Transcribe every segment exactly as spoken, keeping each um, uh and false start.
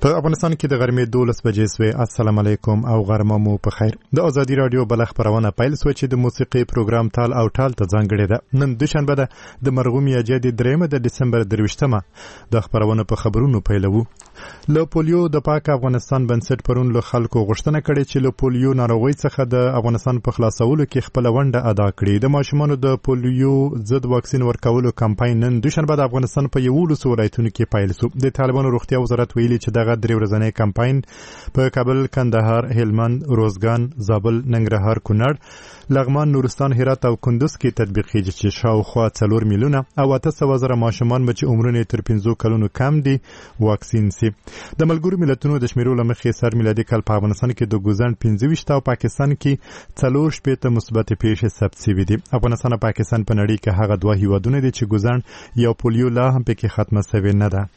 په افغانستان کې د غرمې دولس بجې سوې. السلام علیکم او غرمه مو په خیر. د ازادي رادیو بل خبرونه پیل سو چې د موسیقي پروګرام تال او ټال ته ځانګړی ده. نن دوشنبه ده د مرغوم یاجې د درېمه د دسمبر درویشتمه. د خبرونه په خبرونو پیلوو. له پولیو د پاک افغانستان بنسټ پرون له خلکو غوښتنه کړې چې له پولیو ناروغي څخه د افغانستان په خلاصولو کې خپل ونډه ادا کړي. د ماشومانو د پولیو ضد واکسین ورکولو کمپاین نن دوشنبه د افغانستان په یوولس ولایتونو کې پیل سو. د طالبانو روغتیا وزارت ویلي چې دغه درې ورځنی کمپاین په کابل، کندهار، هلمند، روزګان، زابل، ننګرهار، کونړ، لغمان، نورستان، هرات او کندوز کې تطبیق کیږي چې شاوخوا څلور میلیونه او اته سوه زره ماشومان چې عمرونه تر پنځو کلونو کم دي واکسین سي. د ملګرو ملتونو د شمیرو له مخې سر میلادي کال په افغانستان کې د ګوزن پنځه ویشت او پاکستان کې څلور شپېته مثبت پیښې ثبت شوي دي. افغانستان او پاکستان په نړۍ کې هغه دوه هیوادونه دي چې ګوزن یا پولیو لا هم پکې ختمه شوې نه ده.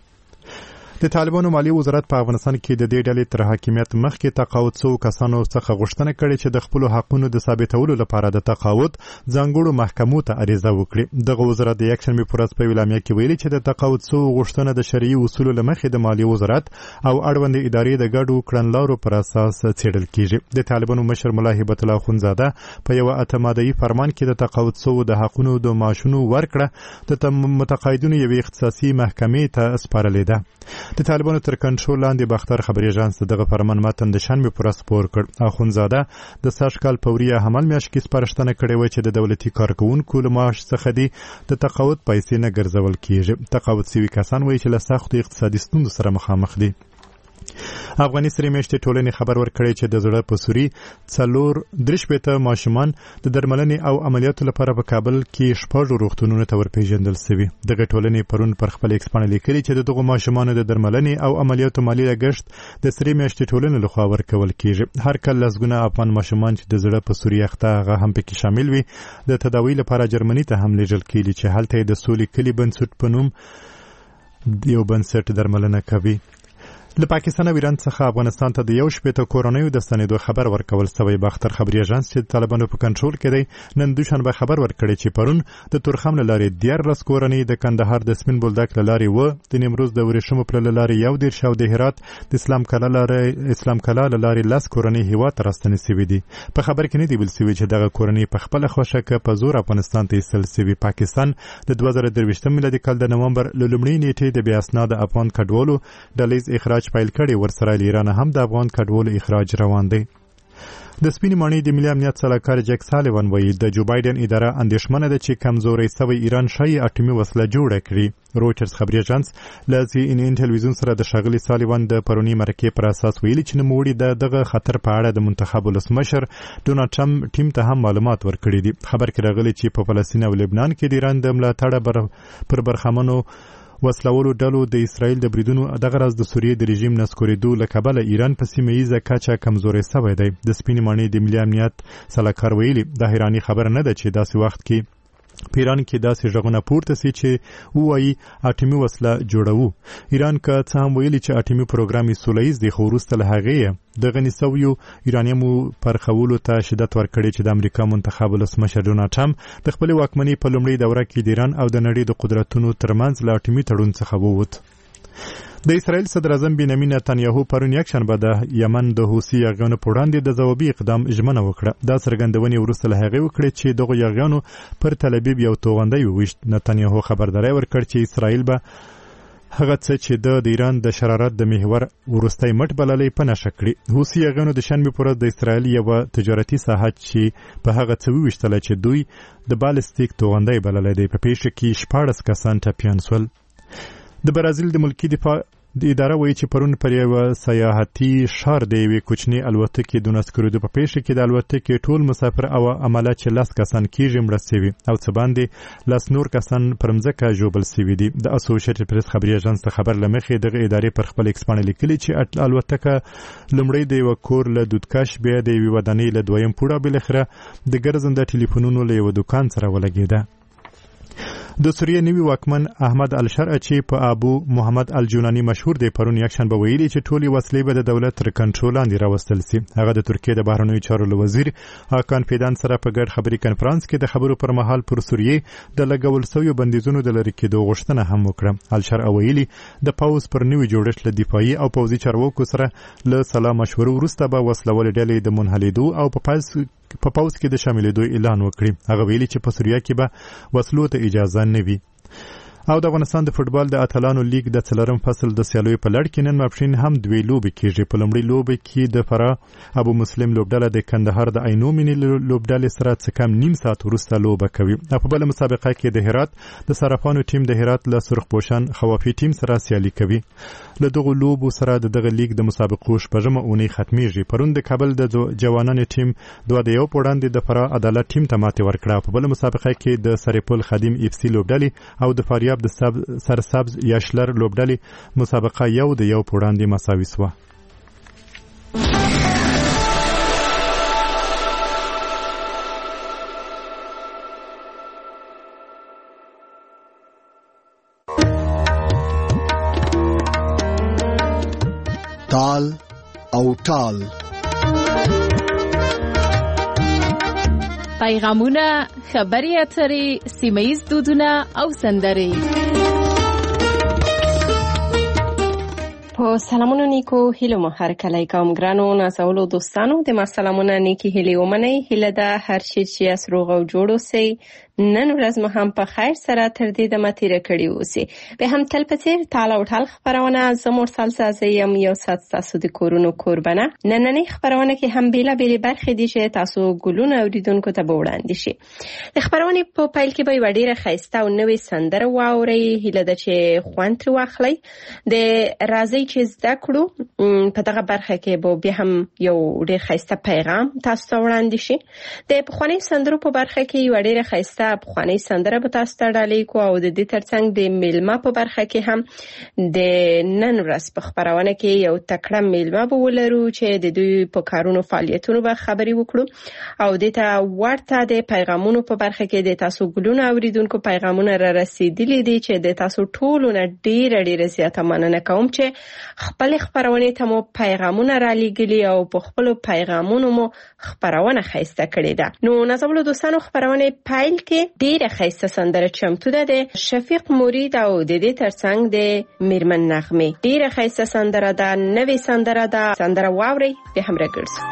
د طالبانو مالی وزارت په افغانستان کې د دې ډلې تر حاکمیت مخکې تقاعد شوو کسانو څخه غوښتنه کړې چې د خپلو حقونو د ثابتولو لپاره د تقاعد ځانګړو محکمو ته عریضه وکړي. دغه وزارت د یکشنبې په ورځ په اعلامیه کې ویلي چې د تقاعد شوو غوښتنه د شرعي اصولو له مخې د مالی وزارت او اړوندې ادارې د ګډو کړنلارو پر اساس څېړل کیږي. د طالبانو مشر ملا هبت الله خونزاده په یو اتمادهیي فرمان کې د تقاعد شوو د حقونو د معاشونو ورکړه د متقاعدینو یوې اختصاصي محکمې ته سپارلې ده. د طالبانو تر کنټرول لاندې باختر خبري اژانس دغه فرمان متن د شنبې پر ورځ خپور کړ. اخونزاده د سږ کال په وریه حمل میاشت کې سپارښتنه کړې وه چې د دولتي کارکوونکو له معاش څخه دي د تقاعد پیسې نه ګرځول کیږي. تقاعد شوي کسان وایي چې له سختو اقتصادي ستونزو سره مخامخ دي. افغاني سرې میاشتې ټولنې خبر ورکړی چې د زړه په سوري څلور درې شپېته ماشومان د درملنې او عملیاتو لپاره په کابل کې شپږو روغتونونو ته ورپېژندل شوي. دغه ټولنې پرون پر خپل ایکس پاڼه لیکلي چې د دغو ماشومانو د درملنې او عملیاتو مالي لګښت د سرې میاشتې ټولنې لخوا ورکول کیږي. هر کال لسګونه افغان ماشومان چې د زړه په سوري اخته هغه هم پکې شامل وي د تداوی لپاره جرمني ته هم لیږل کیږي چې هلته د سولې کلي بنسټ په نوم یو بنسټ درملنه کوي. له پاکستان او ایران څخه افغانستان ته د یو شپېته کورنیو د ستنېدو خبر ورکول شوی. باختر خبري اژانس چې د طالبانو په کنټرول کې دی نن دوشنبه خبر ورکړی چې پرون د تورخم له لارې دیارلس کورنۍ، د کندهار د سپین بولدک له لارې و، د نیمروز د ورېښمو پله له لارې یو دېرش او د هرات د اسلام کلا لارې اسلام کلا له لارې لس کورنۍ هیواد ته راستنې شوي دي. په خبر کې نه دی ویل شوي چې دغه کورنۍ په خپله خوښه که په زور افغانستان ته ایستل شوي. پاکستان د دوه زره درویشتم میلادي کال د نومبر له لومړۍ نیټې د بې اسناده افغان کډوالو ډلیز اخراج پیل کړی. ورسره له ایران هم د افغان کډوالو اخراج روان دی. د سپینې ماڼۍ د ملي امنیت سلاکار جک سالیوان وایي د جو بایدن اداره اندېښمنه ده چې کمزوری سوی ایران ښایي اټومي وسله جوړه کړي. رویټرز خبري اژانس له سی ان ان ټلویزیون سره د ښاغلي سالیوان د پرونی مرکې پر اساس ویلي چې نوموړي د دغه خطر په اړه د منتخب ولسمشر ډونالډ ټرمپ ټیم ته هم معلومات ورکړي دي. خبر کې راغلی چې په فلسطین او لبنان کې د ایران د ملاتړ بر پر برخمنو وسلوالو ډلو د اسرائیل د بریدونو دغه راز د سوریې د رژیم نسکورېدو له کبله ایران په سیمه ییزه کچه کمزوری سوی دی. د سپینې ماڼۍ د ملي امنیت سلاکار ویلي د حیراني خبره نه ده چې داسې وخت کې په ایران کې داسې غږونه پورته سي چې وایي اټومي وسله جوړوو. ایران که څه هم ویلي چې اټومي پروګرام یې سوله ییز دی، خو وروسته له هغې د غني سویو ایرانیمو پرخولو ته شدت ورکړی چې د امریکا منتخب ولسمشر ډونالډ ټرمپ د خپلې واکمنۍ په لومړۍ دوره کې د ایران او د نړۍ د قدرتونو ترمنځ له اټومي تړون څخه ووت. د اسرائیل صدر اعظم بنیامین نتانیاهو پرون یکشنبه د یمن د حوثي یرغلونو په وړاندې د ځوابي اقدام ژمنه وکړه. دا څرګندونې وروسته له هغې وکړې چې دغو یرغلونو پر تل ابیب یو توغندی وویشت. نتانیاهو خبرداری ورکړ چې اسرائیل به هغه څه چې د ایران د شرارت د محور وروستی مټ بللی په نښه کړي. حوثي یرغلونو د شنبې په ورځ د اسرائیل یوه تجارتي ساحه چې په هغه څه وویشتله چې دوی د بالستیک توغندی بللی دی په پیښه کې شپاړس کسان ټپیان سول. د برازیل د ملکي دفاع د اداره وایي چې پرون پر یوه سیاحتي ښار د یوې کوچنۍ الوتکې د نسکورېدو په پیښه کې د الوتکې ټول مسافر او عمله چې لس کسان کېږي مړه سوي او څه باندې لس نور کسان پر مځکه ژوبل سوي دي. د اسوسییټډ پریس خبري اژانس ته خبر له مخې دغه ادارې پر خپل ایکس پاڼه لیکلي چې الوتکه لومړی د یوه کور له دودکش، بیا د یوې ودانۍ له دویم پوړه، بالاخره د ګرځنده ټلیفونونو له یوه دوکان سره ولګېده. د سوریه نوی واکمن احمد الشرع چې په ابو محمد الجولانی مشهور دی پرون یکشنبه ویلي چې ټولې وسلې به د دولت تر کنټرول لاندې راوستل سي. هغه د ترکیه د بهرنیو چارو وزیر هاکان فیدان سره په ګډ خبري کنفرانس کې د خبرو پر مهال پر سوریه د لګول شویو بندیزونو د لری کېدو غوښتنه هم وکړه. الشرع ویلي د پاوز پر نوی جوړښت له دفاعي او پوځي چارواکو سره له سلا مشورو وروسته به وسلوال ډلې د منحلیدو او په پاس په پاوز کې د شاملېدو اعلان وکړي. هغه ویلي چې په سوریه کې به وسلو ته اجازه نه وي. او د افغانستان د فوتبال د اتلانو لیگ د څلورم فصل د سیالیو په لړ کې نن ماپښین هم دوی لوبې کېږي. په لومړۍ لوبه کې د فرا ابو مسلم لوبډله د کندهار د عینو مینې لوبډلې سره څه کم نیم ساعت وروسته لوبه کوي. په بله مسابقه کې د هرات د صرافانو ټیم د هرات له سرخپوشان خوافي ټیم سره سیالي کوي. له دغه لوبو سره د دغه لیگ د مسابقو شپږمه اونۍ ختمیږي. پرون د کابل د جوانانو ټیم دوه د یو په وړاندې د فرا عدالت ټیم ته ماتې ورکړه. په بله مسابقه کې د سرپل خادم اف سي لوبډلې او د فاریاب د سرسبز یاشلر لوبډلې مسابقه یو د یو په وړاندې مساوي شوه. تال او ټال پیغامونه، خبري اترې، سیمه‌ییز دودونه او سندرې. په سلامونو نیکو هیلو مو هر کله کوم ګرانو نازولو دوستانو د ما سلامونه نیکی هیلې ومنئ. هیله ده هر شي چې اس روغ او جوړ اوسئ. نن ورځ مو هم په خیر سره تر دې دمه تیره کړې اوسئ. به هم تل په څیر تال او ټال خپرونه زه مرسل سازی یم یو ساعت تاسو د کورونو کوربنه. نننۍ خپرونه کې هم بیلا بیلې برخې دي چې تاسو ګلونه اوریدونکو ته به وړاندې شي. د خپرونې په پیل کې به یوه ډېره ښایسته او نوې سندره واورئ. هیله ده چې خوند ترې واخلئ. د راځئ چې زده کړو په دغه برخه کې به بیا هم یو ډېر ښایسته پیغام تاسو ته وړاندې شي. د پخوانۍ سندرو په برخه کې یوه ډېره ښایسته پخوانۍ سندره به تاسو ته ډالۍ کو او د دې ترڅنګ د میلمه په برخه کې هم د نن ورځ په خپرونه کې یو تکړه میلمه به ولرو چې د دوی په کارونو فعالیتونو به خبرې وکړو او د ته ورته د پیغامونو په برخه کې د تاسو ګلونه اوریدونکو پیغامونه را رسیدلي دي چې د تاسو ټولو نه ډیره ډیره زیاته مننه کوم چې خپل خپرونې ته مو پیغامونه را لېږلي او په خپل پیغامونو مو خپرونه ښایسته کړې ده. نو نازولو دوستانو خپرونې پیل کې ډیره ښایسته سندره چمتو ده د شفیق مرید او د دې ترڅنګ د میرمن نغمې. ډیره ښایسته سندره ده، نوې سندره ده. سندره واورئ به هم راګرځو.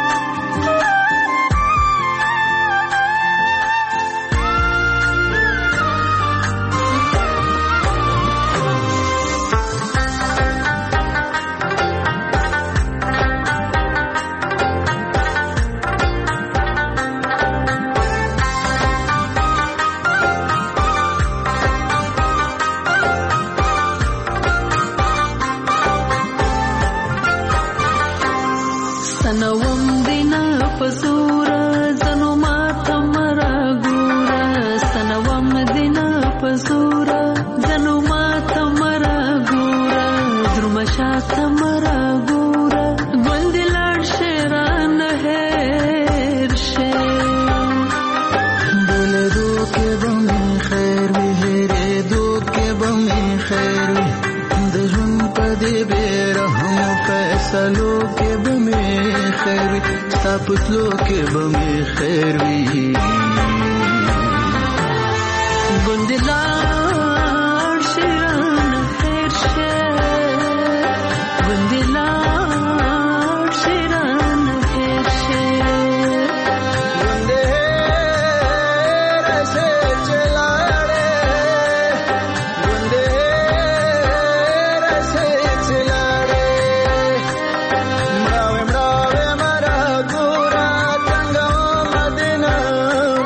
پتلو کې به مې خیر وي ګوندلار شیران خیر شه ګوندلار شیران خیر شه ګوندې رسې چلاړې ګوندې رسې چلاړې مراوي مراوي مرا ګورا څنګه مدینه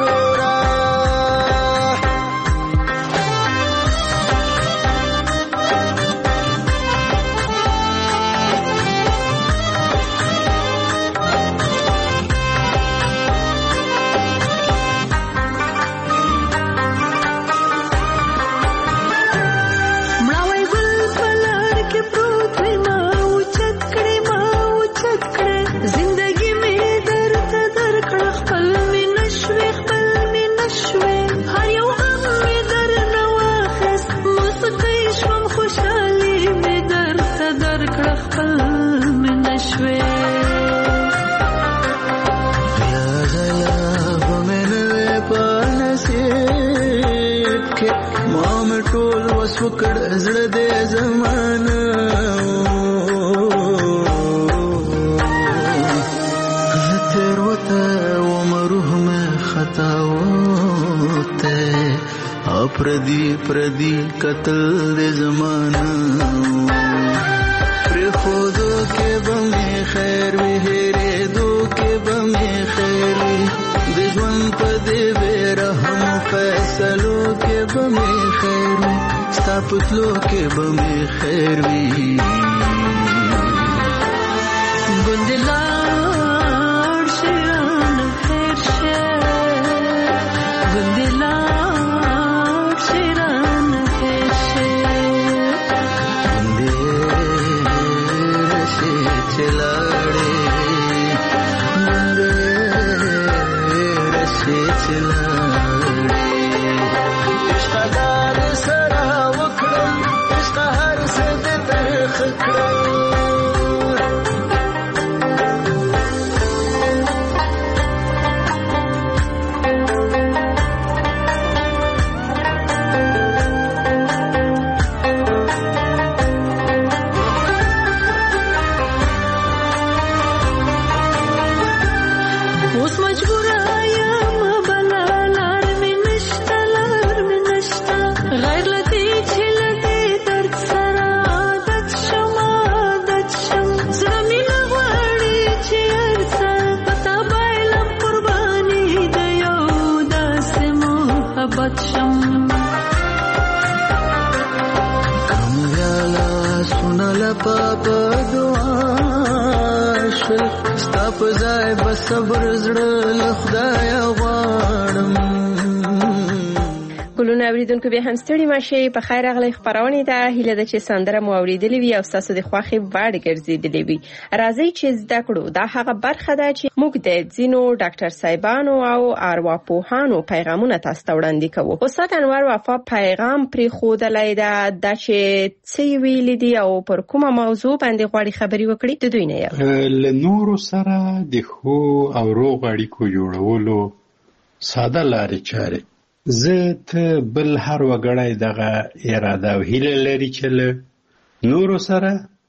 ټول وسو کړ زړه دې زمانه تیر وته ومروح میں خطا وته پردی پردی قتل دے زمانہ پر خودو کے بمی خیر وی ہیرے دو کے بمی خیر وی دجون پدے بے رحم فیصلو کے بمی خیر وی ستاپتلو کے بمی خیر وی گندلار شیران خیر شیر گندلار صبر زړه له خدای غواړم ګلونه اوریدونکو به هم ستړي ماشي په خیر اغلی خبرونه ده هیله ده چې سندره مو اوریدلې وي او تاسو د خوخي وړ ګرځیدلې وي راځي چې زده کړو دا هغه برخه ده چې موږ د ځینو ډاکټر صاحبانو او ارواپوهانو پیغامونه تاسو ته وړاندې کوو استاد انور وفا پیغام پرې خودلای ده د چې څه ویل دي او پر کومه موضوع باندې غواړي خبري وکړي د دوی نه له نورو سره د خو او روغ اړیکو جوړولو ساده لارې چارې زه ته بل هر وګړی دغه اراده او هیله لري چې له نورو سره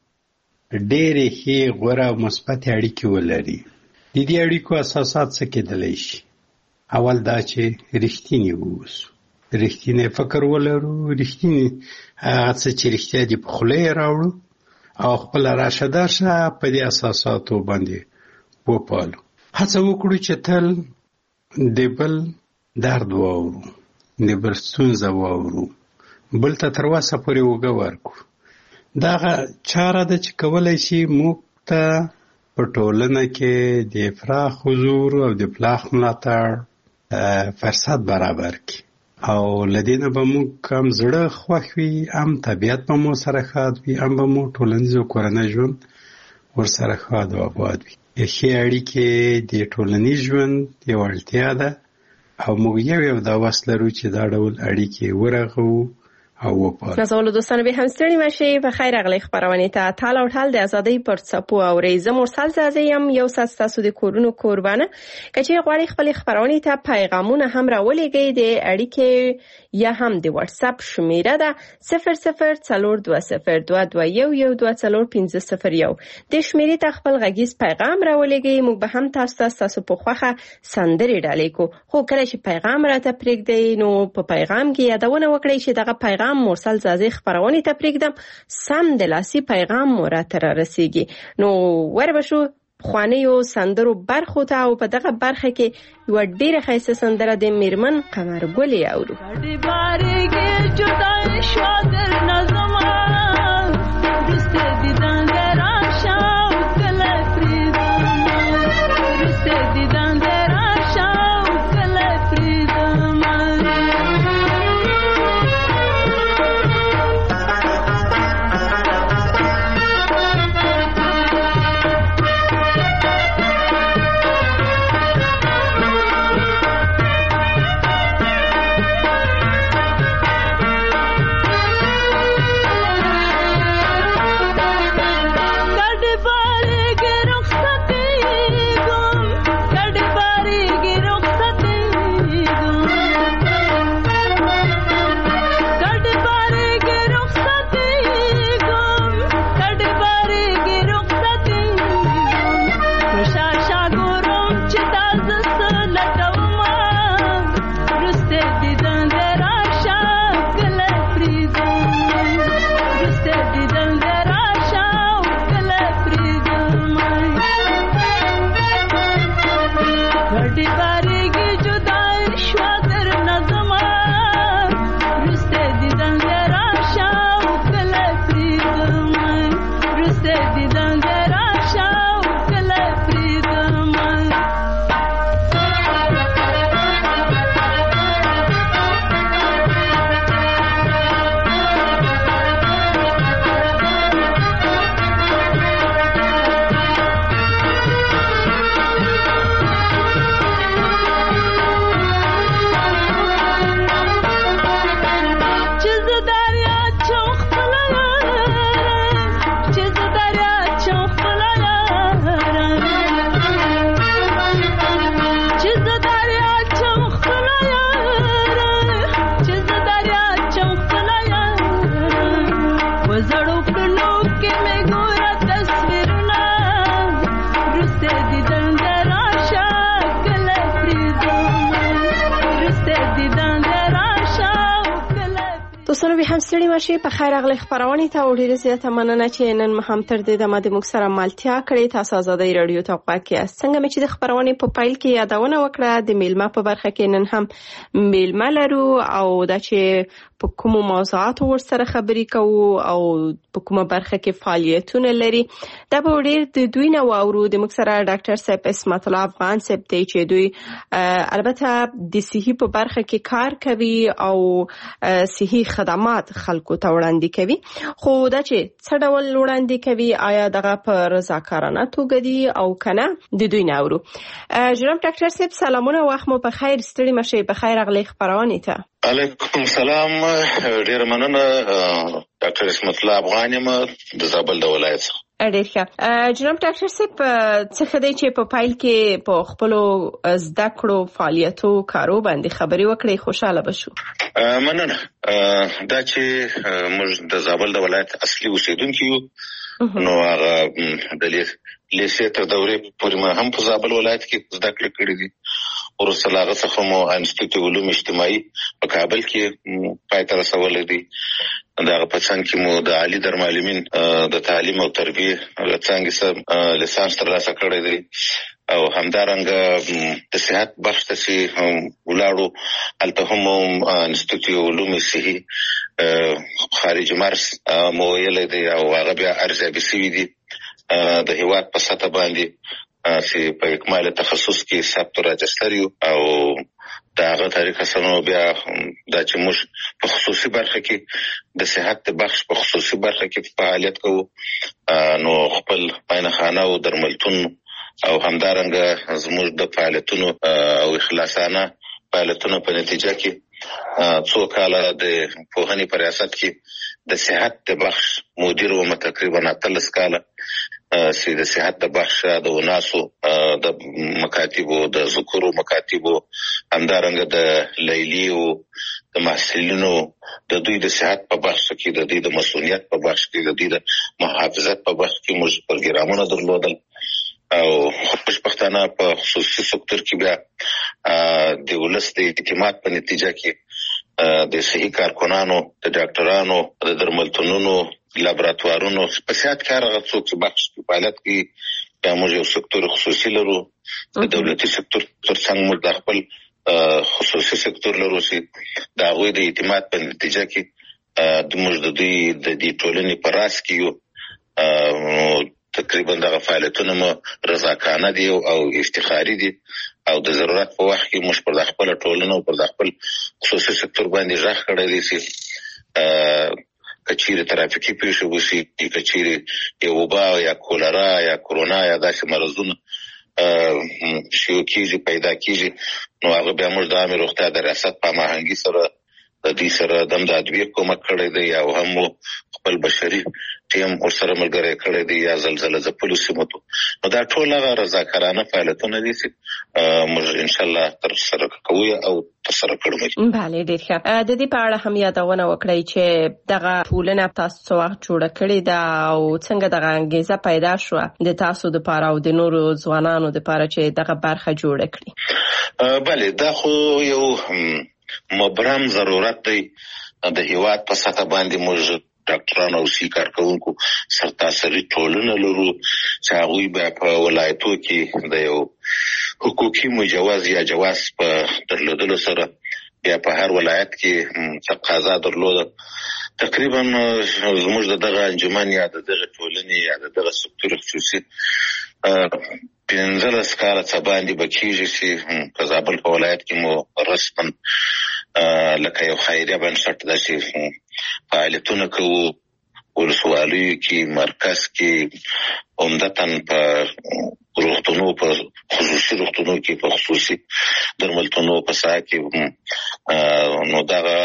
ډېرې ښې غوره او مثبتې اړیکې ولري. د دې اړیکو اساسات څه کېدلی شي؟ اول دا چې رښتیني واوسو، رښتینی فکر ولرو، رښتیني هغه څه چې رښتیا دي په خوله یې راوړو او خپله راشه درشه په دې اساساتو باندې وپالو. هڅه وکړو چې تل د بل درد واورو، د بل ستونزه واورو، بل ته تر وسه پورې اوږه ورکړو. دغه چاره ده چې کولی شي موږ ته په ټولنه کې د پراخ حضور او د پراخ ملاتړ فرصت برابر کړي او له دې نه به موږ هم زړه خوښ وي، هم طبیعت به مو سره ښاد وي، هم به مو ټولنیز او کورنی ژوند ورسره ښاد او آباد وي. ښې اړیکې د ټولنیز ژوند یوه اړتیا ده او موږ یو یو دا وس لرو چې دا ډول اړیکې ورغو او وپالو. نازولو دوستانو به هم ستړي مشي په خیر اغلی خبرونه ته تال او ټال د ازادۍ پر څپو او ریزه مرسل زازیم یو سات تاسو د کورونو قربانه کچې غواړي خپل خبرونه ته پیغامونه هم راولېږي د اړیکې یا هم د واتس اپ شمیره ده صفر صفر څلور دوه صفر دوه دوه یو یو دوه څلور پنځه صفر یو. د شمیرې ته خپل غږیز پیغام راولېږي، موږ به هم تاسو ته تاسو په خوخه سندري ډالې کو. خو کله چې پیغام راته پرېږدئ نو په پیغام کې یادونه وکړئ چې دغه پیغام مرسل زازي خبرونه ته پرېږدم سم د لاسي پیغام مو راته رسیږي. نو وربشو خوانیو سندرو برخو ته او په دغه برخه کې یو ډیره ښایسته سندره د میرمن قمر ګل اورو. دی بارګه جدا شو در نظم رسته دیدن درا شاو کله فریدم رسته دیدن درا شاو کله فریدم دوستانو به هم ستړي ماشي په خیر اغلی خبرونه ته او ډیره زیاته مننه چې نن هم تر دې د ماده موږ سره مالتیا کړې. تاسو آزادۍ رادیو ته وقفه کې څنګه مې چې د خبرونه په پایل کې یادونه وکړه د میلمه په برخه کې نن هم میلمه لرو او دا چې په کومو موضوعاتو ورسره خبرې کوو او په کومه برخه کې فعالیتونه لري دا به ډیر د دوی نه واورو. د موږ سره ډاکټر صاحب اسمت الله افغان صاحب دی چې دوی البته د صحي په برخه کې کار کوي او صحي خدمات خلکو ته وړاندې کوي. خو دا چې څه ډول وړاندې کوي آیا دغه په رضاکارانه توګه دي او کنه د دوی نه اورو. جناب ډاکټر صاحب سلامونه وخت مو په خیر ستړي مشه په خیر اغلی خبرونه ته. علیکم سلام ډیر مننه ډاکټر اسمت الله افغان یم د زابل د ولایت څخه. ډیر ښه جناب ډاکټر صاحب څه خدای چې په پایل کې په خپل زده کړو فعالیتو کارو باندې خبري وکړي خوشاله بشو. مننه دا چې موږ د زابل د ولایت اصلي اوسیدونکو یو نو هغه د لیسې تر دورې پورې ما هم په زابل ولایت کې زده کړې کړې دي. ورسره هغه څخه مو انسټیټیوټ علوم اجتماعي په کابل کې پای ته رسولې دي. دا په څنګه کې مو د عالی درمعلمین د تعلیم او تربیه څنګه سم لیسانس ترلاسه کړی دی او همدارنګه د صحت بخش ته چې ولاړو هلته هم انسټیټیوټ علوم صحي خارج مرز مو ویلې دی او هغه بیا ارزیابي شوي دي د هیواد په سطح باندې چې په اکمال تخصص کې ثبت راجستر یو او دا هغه طریقه سره بیا دا چې موږ په خصوصي برخه کې د صحت بخش په خصوصي برخه کې فعالیت کوو نو خپل عینخانه او درملتون او همدارنګه زموږ د فعالیتونو او اخلاصانه فعالیتونو په نتیجه کې څو کاله د پوهنې په ریاست کې د صحت بخش مدیر وم تقریبا اتلس کاله چې د صحت د بخش د وناسو د مکاتبو د ذکرو مکاتبو همدارنګه د لیلیو د محصلینو د دوی د صحت په بخش کې د دوی د مسؤلیت په بخش کې د دوی د محافظت په بخش کې موږ پروګرامونه درلودل او خوشبختانه په خصوصي سکتور کې بیا د ولس د اعتماد په نتیجه کې د صحي کارکونانو د ډاکټرانو د درملتونونو لابراتوارونو په صحت کې هغه څوک چې بخش په فعالیت کې یا موږ یو سکتور خصوصي لرو د دولتي سکتور ترڅنګ موږ د خپل خصوصي سکتور لرو چې د هغوی د اعتماد په نتیجه کې د موږ د دوی د دې ټولنې په راس کې یو تقریبا دغه فعالیتونه مو رضاکانه دي او افتخاري دي او د ضرورت په وخت کې موږ پر خپل ټولنه او پر خپل خصوصي سکتور باندې ځخ کړی دي چې کچيري ترافیکي پیښې وشي کچيري یو وبا یا کولرا یا کرونا یا داسې مرزونه شیو کیږي پیدا کیږي نو هغه بیا موږ د عامه روغتیا د ریاست په هماهنګي سره د دې سره د ادویه کومک کړی دی او هم خپل بشري ټیم ورسره ملګری کړی دی یا زلزلہ ځپلو سیمو ته نو دا ټول هغه رضاکارانه فعالیتونه دي چې موږ ان شاء الله تر سره کوو او تر سره کوو. بله ډیر ښه. د دې په اړه هم یادونه وکړئ چې دغه ټولنه تاسو څو وخت جوړه کړې ده او څنګه دغه انګیزه پیدا شو د تاسو د پاره او د نورو ځوانانو د پاره چې دغه برخه جوړه کړي. بله دا خو یو مبرم ضرورت دی د هیواد په سطح باندې موږ ډاکټرانو او سی کارکونکو سرتاسري ټولنه لرو چې هغوی به په ولایتو کې د یو حقوقي مجوز یا جواز په درلودلو سره بیا په هر ولایت کې تقاضا درلوده. تقریبا زموږ د دغه انجمن یا د دغه ټولنې یا د دغه سکتور خصوصي پنځلس کاله څه باندې به کېږي چې په زابل په ولایت کې مو رسماً لکه یو خیریه بنسټ داسې فعالیتونه کوو ولسوالیو کې مرکز کې عمدتاً په روغتونو په خصوصي روغتونو کې په خصوصي درملتونو په ساحه کې نو دغه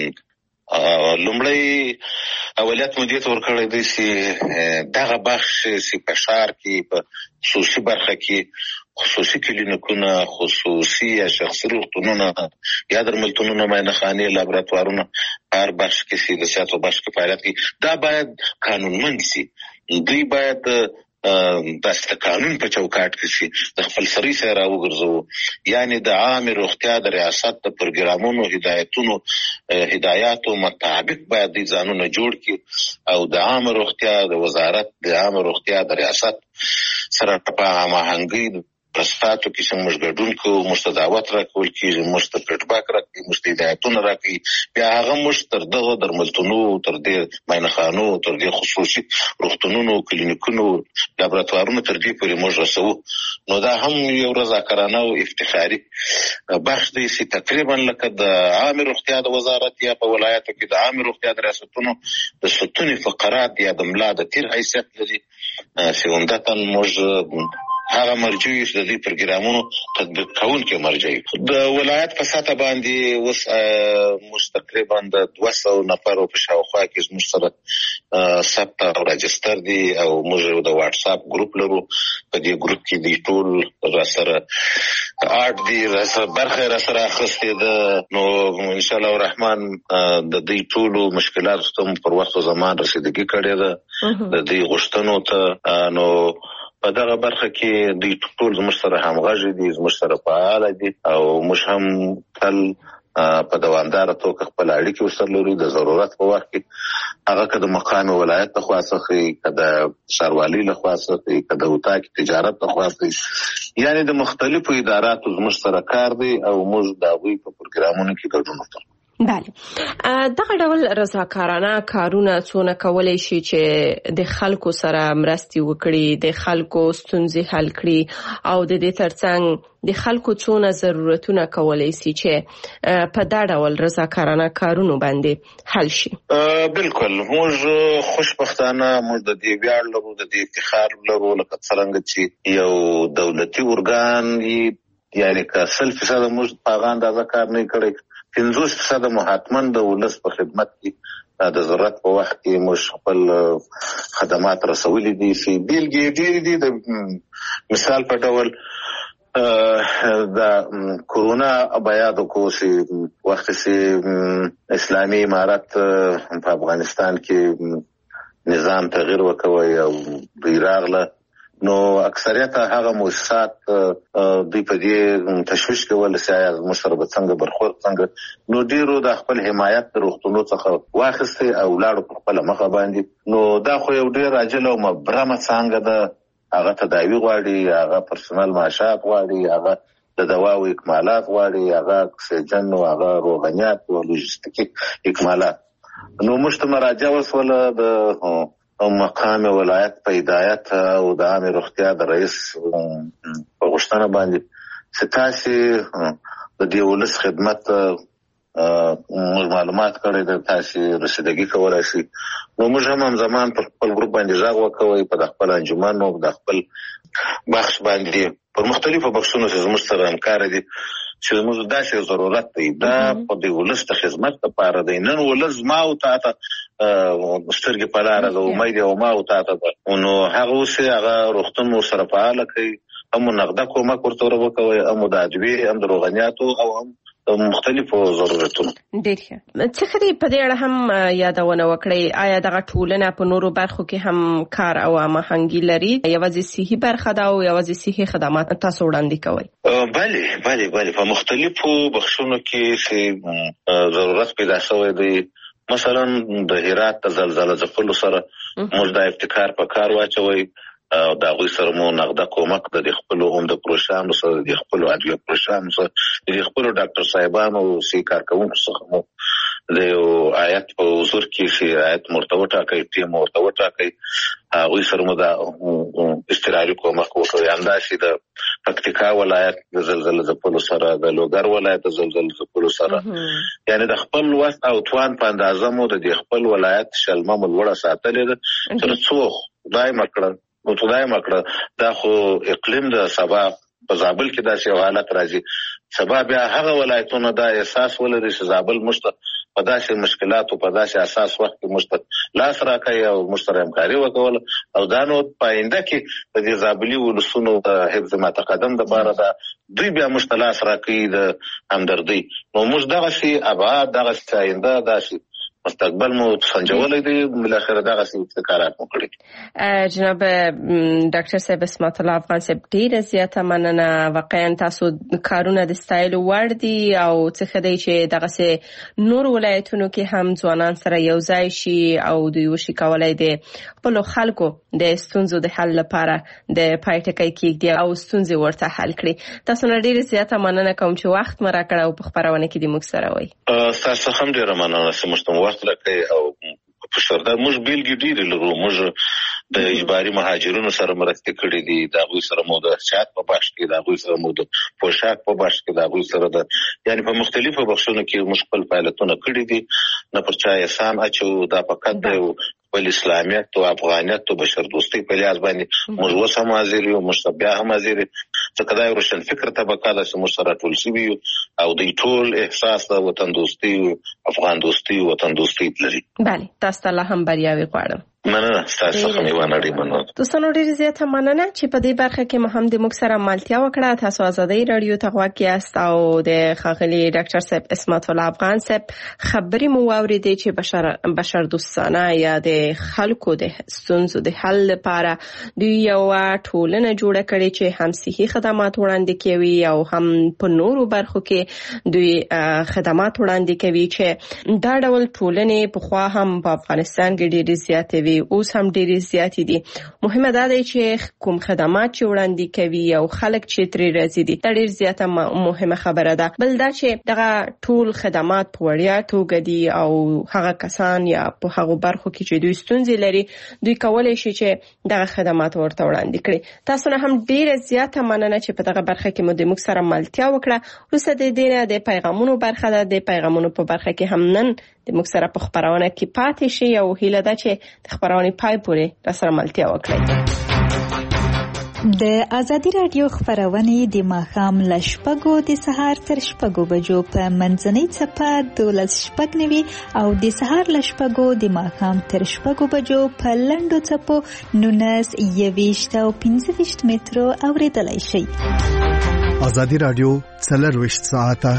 لومړی اولیت مدیریت ورکړی دی چې دغه بخش چې په ښار کې په خصوصي برخه کې خصوصي کلینیکونه خصوصي یا شخصي روغتونونه یا درملتونونه معاینخانې لابراتوارونه هر بخش کې چې د صحت او بخش کې فعالیت کوي دا باید قانونمند شي. دوی باید داسې قانون په چوکاټ کې چې د خپل سری سره راوګرځو، یعنی د عامه روغتیا د ریاست د پروګرامونو هدایتونو هدایاتو مطابق باید د ځانونه جوړ کړي او د عامه روغتیا د وزارت د عامه روغتیا د ریاست سره په هماهنګۍ پرستاتو کې چې موږ ګډون کوو، موږ ته دعوت راکول کېږي، موږ ته فیډباک راکوي، موږ ته هدایتونه راکوي، بیا هغه موږ تر دغه درملتونو، تر دې معاینخانو، تر دې خصوصي روغتونونو، کلینیکونو، لابراتوارونو تر دې پورې موږ رسوو. نو دا هم یو رضاکارانه او افتخاري بخش دی چې تقریبا لکه د عامه روغتیا د وزارت یا په ولایاتو کې د عامه روغتیا د ریاستونو د ستونې فقرات یا د ملا د تیر حیثیت لري، چې عمدتاً موږ هغه مرجعي چې د دې پروګرامونو تطبیق کوونکي مرجعي د ولایت په سطح باندې اوس موږ تقریبا د دوه سوه نفرو په شاوخوا کې زموږ سره ثبت او راجستر دي او موږ د واتس اپ ګروپ لرو. په دې ګروپ کې د ټول را سره اټ دي را سره برخه را سره اخیستې ده. نو ان شاء الله الرحمن د دې ټولو مشکلاتو ته پر وخت او زمان رسیدګي کړې ده د دې غوښتنو ته. نو په دغه برخه کې دوی ټول زموږ سره همغږي دي، زموږ سره فعال دي او موږ هم تل په دوامداره توګه خپل اړیکې ورسره لرو. د ضرورت په وخت کې هغه که د مقام ولایت لخوا څخه، که د ښاروالۍ لخوا څخه، که د اتاق تجارت لخوا څخه، یعنی د مختلفو اداراتو زموږ سره کار دی او موږ د هغوی په پروګرامونو کې ګډون کوو. بله، دغه ډول رضاکارانه کارونه څونه کولی شي چې د خلکو سره مرستې وکړي، د خلکو ستونزې حل کړي او د دې ترڅنګ د خلکو څونه ضرورتونه کولی شي چې په دا ډول رضاکارانه کارونو باندې حل شي؟ بالکل، موږ خوشبختانه موږ د دې ویاړ لرو، د دې افتخار لرو لکه څرنګه چې یو دولتي ارګان یعنی که سل فیصد موږ په هغه اندازه کار نه کړی، پنځوس فیصد مو حتماً د ولس په خدمت کې د ضرورت په وخت کې موږ خپل خدمات رسولي دي. چې بیلګې ډېرې دي. د مثال په ډول د کورونا بیاد کو چې وخت چې اسلامي امارت په افغانستان کې نظام تغییر وکوي او دوی راغله، نو اکثریت هغه مؤسسات دوی په دې تشویش کول چې آیا موږ سره به څنګه برخورد څنګه. نو ډیرو د خپل حمایت د روغتونو څخه واخیستې او لاړو په خپله مخه باندې. نو دا خو یو ډېر عاجل او مبرمه څانګه ده، هغه تداوي غواړي، هغه پرسونل معاشات غواړي، هغه د دواو اکمالات غواړي، هغه اکسیجن او هغه روغنیات او لوجستیکي اکمالات. نو موږ ته مراجعه وسوله د مقام ولایت په هدایت او د عامه روغتیا د رئیس په غوښتنه باندې چې تاسې د دې ولس خدمت موږ معلومات کړی د تاسې رسیدګي کولی شي. نو موږ هم همزمان پر خپل ګروپ باندې غږ وکوئ، په د خپل انجمن او د خپل بخش باندې پر مختلفو بخشونو چې زموږ سره همکاره دي چې موږ داسې ضرورت دی دا په د ولس د خدمت لپاره دی. نن ولس ما او تا ته سترګې په لاره د امید او ما او تا ته، نو هغه اوس هغه روغتون سره فعاله کوي، هم نقده کومک ورته وکوي، هم د ادویې، هم د روغنیاتو او هم مختلفو ضرورتونو. ډېر ښه. څه خدي په دې اړه هم یادونه وکړئ، آیا دغه ټولنه په نورو برخو کې هم کار او هماهنګي لري؟ یوازې صحي برخه ده او یوازې صحي خدمات تاسو وړاندې کوئ؟ بله بله بله په مختلفو بخشونو کې چې ضرورت پیدا شوی دی. مثلا د هرات د زلزله ځپلو سره موږ د ابتکار په کار واچوئ او د هغوی سره مو نقده کومک د خپلو هم د پروژانو سره، د خپلو ادویه پروژانو سره، د خپلو ډاکټر صاحبانو صحي کارکوونکو څخه مو د یو آیت په حضور کې چې آیت ورته وټاکئ، ټیم ورته وټاکئ، هغوی سره مو د اضطراري کومک وکړئ. همداسې د پکتیکا ولایت د زلزله ځپلو سره، د لوګر ولایت د زلزله ځپلو سره، یعنی د خپل وس او توان په اندازه مو د خپل ولایت شلمه مو لوړه ساتلې ده. تر څو خدای مکړه نو خدای مکړه دا خو اقلیم د سبا په زابل کې داسې یو حالت راځي، سبا بیا هغه ولایتونه دا احساس ولري چې زابل موږ ته په داسې مشکلاتو په داسې اساس وخت کې موږ ته لاس راکوي او موږ سره همکاري وکول، او دا نو په آینده کې د دې زابلي ولسونو د حفظ ما تقدم دپاره ده دوی بیا موږ ته لاس راکوي د همدردۍ. نو موږ دغسې ابعاد، دغسې آینده، داسې مستقبل مو سنجولې دي بل اخر دغه څه کارات مو کړی. جناب ډاکټر صاحب اسمت الله افغان صاحب ډیره زیاته مننه. واقعا تاسو کارونه د سټایل وړ دي او څه خدای چې دغه سه نور ولایتونو کې هم ځوانان سره یو ځای شي او دوی وشي کولای دي خپل خلکو د ستونزو د حل لپاره د پایټکای کېږي او ستونزې ورته حل کړي. تاسو نه ډیره زیاته مننه کوم چې وخت مرا کړو او په خبرونه کې د موږ سره وای. تاسو هم ډیره مننه چې موږ وخت راکړی او په شردا موږ بیلګې ډیرې لرو. موږ د اجباري مهاجرونو سره مرسته کړې دي، د هغوی سره مو د شات په بخش کې، د هغوی سره مو د پوشاک په بخش کې، د هغوی سره د یعنی په مختلفو بخشونو کې موږ خپل فعالیتونه کړي دي. نه پر چا احسان اچو، دا فقط د بل اسلامیت او افغانیت او بشر دوستي په لحاظ باندې موږ اوس هم حاضر یو، موږ بیا هم حاضر یو. ځکه دا یو روشن فکر طبقه ده چې موږ سره ټول شوي یو او دوی ټول احساس د وطن دوستي، افغان دوستي، وطن دوستي لري. بله، تاسو ته هم بریاوي غواړم. مننه تاسو هم یو نړۍ مننه. دوستانو ډېر زیاته مننه چې په دې برخه کې مهم د موږ سره مالتیا وکړه. تاسو ازادي رادیو ته غواړئ یاست او د خاغلی ډاکټر صاحب اسمت الله افغان صاحب خبري مو واوریدي چې بشر بشر دوستانه یا د خلکو د ستونزو د حل لپاره دوی یو ټولنه جوړه کړې چې هم صحي خدمات وړاندې کوي او هم په نورو برخو کې دوی خدمات وړاندې کوي چې دا ډول ټولنې په خوا هم په افغانستان کې ډېر زیات وي، اوس هم ډېر زیات دي. مهمه ده چې کوم خدمات چې وړاندې کوي او خلک چې ترې راځي دي دا ډېر زیاته مهمه خبره ده. بل دا چې دغه ټول خدمات په وړیا توګه دي او هغه کسان یا په هغه برخو کې چې دوی ستونزې لري دوی کولای شي چې دغه خدمات ورته وړاندې کړي. تاسو نه هم ډېر زیاته مننه چې په دغه برخه کې مو د موږ سره ملتیا وکړه. وروسته د دې نه د پیغامونو برخه ده، د پیغامونو په برخه کې هم نن د موږ سره په خبرونه کې پاتې شي او هیله ده چې د خبرونه پای پورې را سره ملتیا وکړي. د ازادي رادیو خبرونه د ماښام له شپږو د سهار تر شپږو بجو په منځنۍ څپه دولس شپږ نوي او د سهار له شپږو د ماښام تر شپږو بجو په لنډو څپو نونس یويشت او پنځه ویشت مترو اوریدلای شي. ازادي رادیو څلرویشت ساعته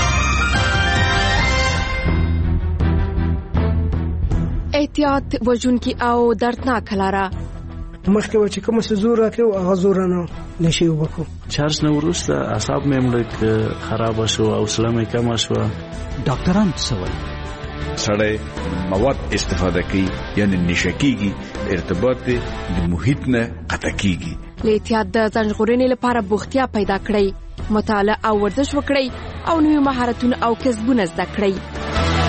احتیاط وژونکي او دردناک لاره. مخکې و چې کوم څه زور راکړو هغه زور نه نشي وبکو. چارج نه ورسته اعصاب مې مړ خراب شو او حوصله مې کم شو. ډاکټران څه وایي؟ سړی مواد استفاده کوي یعنی نشکیږي، ارتباط د محیط نه قطع کیږي. له احتیاط د ځان ژغورنې لپاره بوختیا پیدا کړئ، مطالعه او ورزش وکړئ او نوي مهارتونه او کسبونه زده کړئ.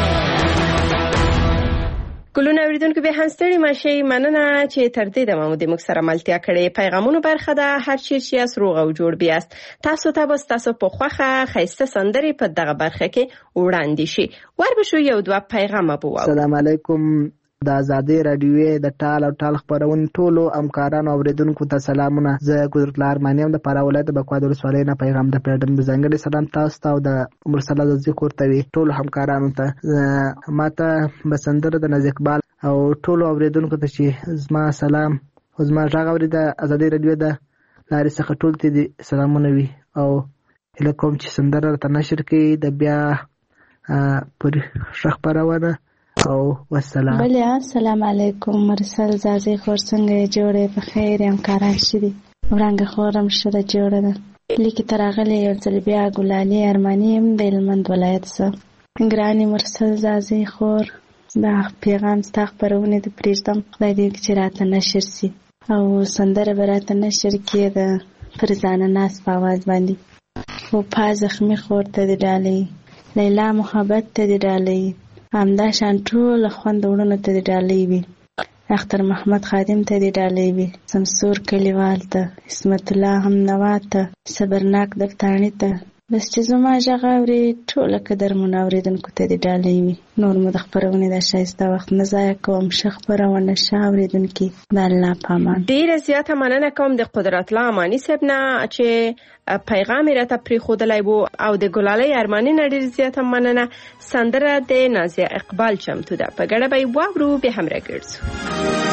ګلونه اوریدونکو به هم ستړي ماشي. مننه چې تر دې دمه مو د موږ سره ملتیا کړې. پیغامونو برخه ده هر چی چې روغ او جوړ بیاست. تاسو ته بس تاسو په خوخه خیسته سندري په دغه برخه کې وړاندې شي. ور به شو یو دوه پیغام ابو. السلام علیکم. د ازادي رادیو د ټال او ټال خبرون ټولو همکارانو اوریدونکو ته سلامونه. زه قدرت الله ارمانیم د پاره ولایت بکواد ولسوالۍ نه پیغام د پیډم د ځنګړي سلام تاسو ته او د مرسله د ذکر توي ټولو همکارانو ته ماته بسندر د نزیک بال او ټولو اوریدونکو ته چې زما سلام او زما ژغ اورید ازادي رادیو د لارې څخه ټول ته دي سلامونه وي او هله کوم چې سندره ته نشر کې د بیا پر شخ پرونه او والسلام. بله السلام علیکم. مرسل زازی خور څنګه جوړه په خیر ام کاران شری ورنګ خورم شره جوړه ده لیکي ترغله یو ځل بیا ګلالي ارمانی هم د هلمند ولایت څخه ګرانی مرسل زازی خور دا پیغام ستاخ پرونه د پریږدم خدای دې چې راته نشر سي او سندره براته نشر کړي پر ځان ناس په आवाज باندې او پاز زخمی خور ته دی ډالې لیلا محبت ته دی ډالې همدا شان ټول خوند وړنو ته دی ډالې وي اختر محمد خادم ته دی ډالې وي سمسور کلیوال ته اسمت الله هم نواته صبرناک دفتانی ته بس چې زما ژغاوري ټول قدر منوریدونکو ته دی ډالې وي. نور مو د خبرونه د شایسته وخت نه ضایع کوم. شخ خبرونه شاوریدونکو د الله پامان. ډیره زیاته مننه کوم د قدرت الله امانی صاحب نه چې پیغام راته پری خودلای وو او د ګلالي ارمانی نه ډیره زیاته مننه. سندره د نازیه اقبال چمتو ده په ګډه به واورو به هم راګرځو.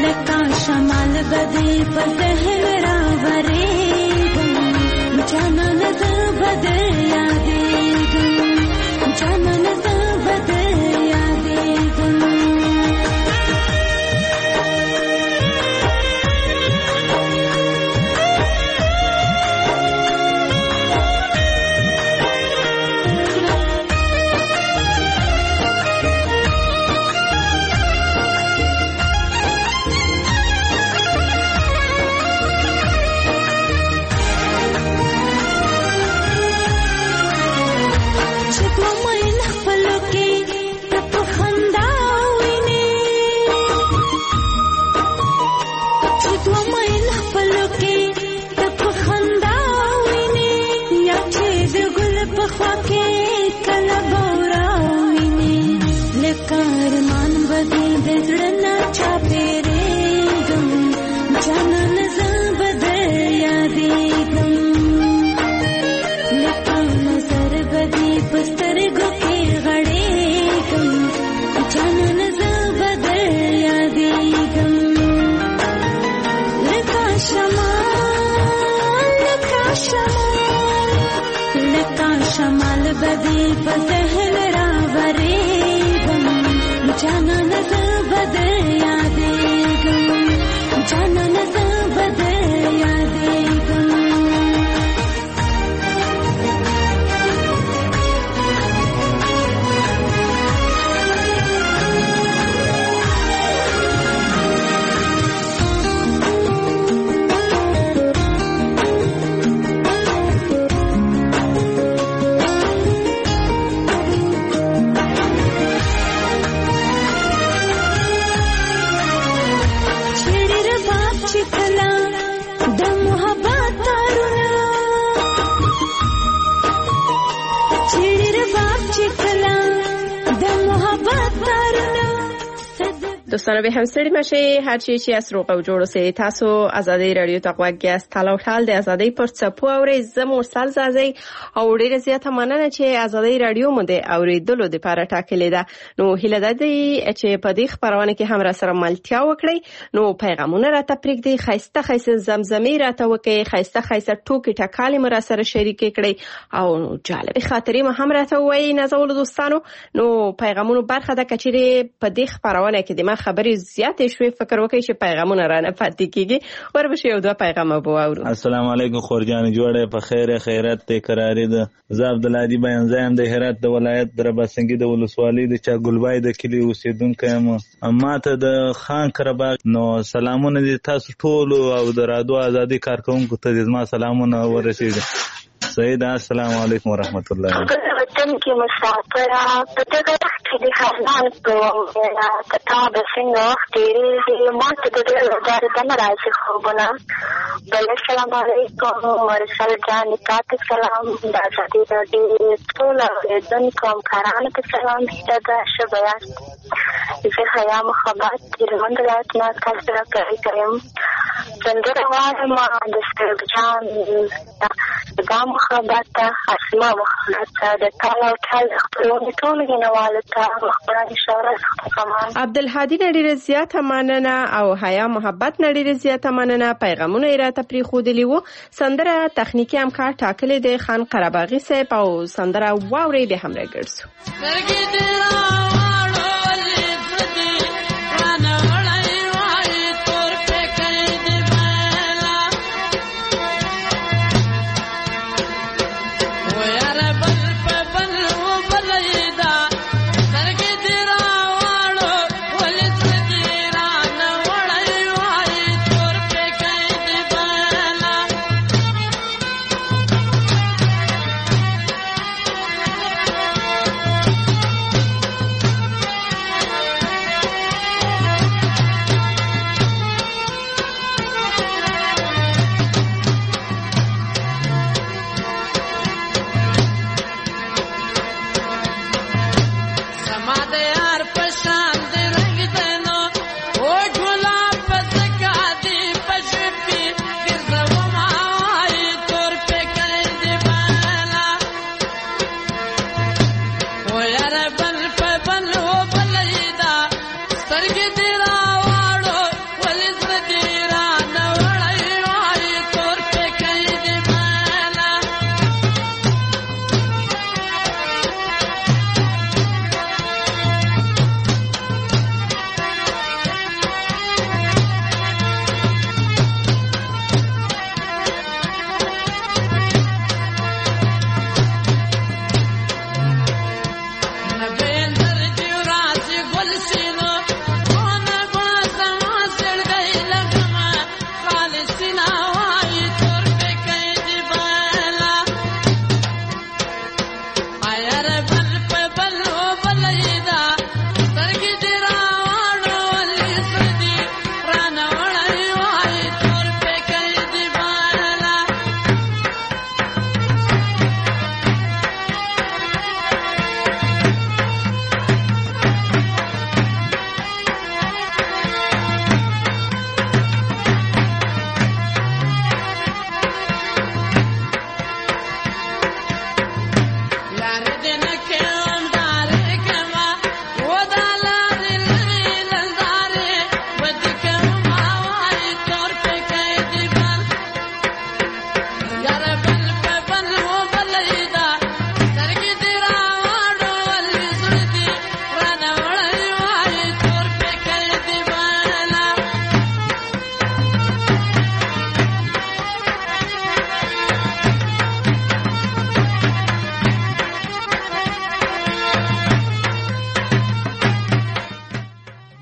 لکه شمال بدې په ذهن راورېږم جانانه زه به در یادېږم جانانه زه به در یادېږم شمال بدی په ذهن راورېږم جانانه زه به در یادېږم جانانه زه به در یادېږم دوستانو به همسری مشه هر چی چی از روغ و جوړ اوسئ تاسو ازادي رادیو ته غوږ یاست تاله ټال د ازادي پر څپو اورئ زه مرسل زازي او ډیره زیاته مننه چې ازادي رادیو مو د اوریدلو لپاره ټاکلې ده نو هیله ده چې په دې خبرونه کې هم را سره ملتیا وکړئ نو پیغامونه راته پرېږدئ خایسته خایسته زمزمې راته وکړئ خایسته خایسته ټوکې ټکالې مو را سره شریک کړئ او جالب خاطرې مو هم راته وایي نازولو دوستانو نو پیغامونو برخه ده کچېرې په دې خبرونه کې د ما خبرې زیاتې شوې فکر وکړئ چې پیغامونه رانه پاتې کیږي وربشه یو دوه پیغام به واورو. السلام علیکم خورجان جوړه په خیر خیرت ته قراری ده زه عبدالهادي بیان زایم د هرات د ولایت درباسنګي د ولسوالۍ د چا ګلبای د کلی اوسیدونکو یم اما ته د خان کرباغ نو سلامونه دي تاسو ټول او د رادیو ازادي کارکونکو ته زما سلامونه ورسېږي. سید السلام علیکم ورحمت الله وطن کې مسافره په دغه وخت کې د خزان په کتاب څنګه وخت ډېرې ما ته د ډېر درد نه راځي خوبونه بل السلام علیکم مرسل جان تاسو سلام د ازادي رادیو ټول اوریدونکو همکارانو ته سلام دا شبیا زه حیا محبت تیرمند رات نه تاسو را کوي کوم څنګه راوړم د سترګ جان دا محبت اسما محبت د تعالی تعالی خپلونه ټول غنواله ته خبرانه شاوره سامان عبدالهادي ډېر زیاته مننه او حیا محبت ډېر زیاته مننه پیغامونه راته پری خودلی وو سندره تخنیکی همکار ټاکلې د خان قرباغي صاحب او سندره واوري به هم راګرځو.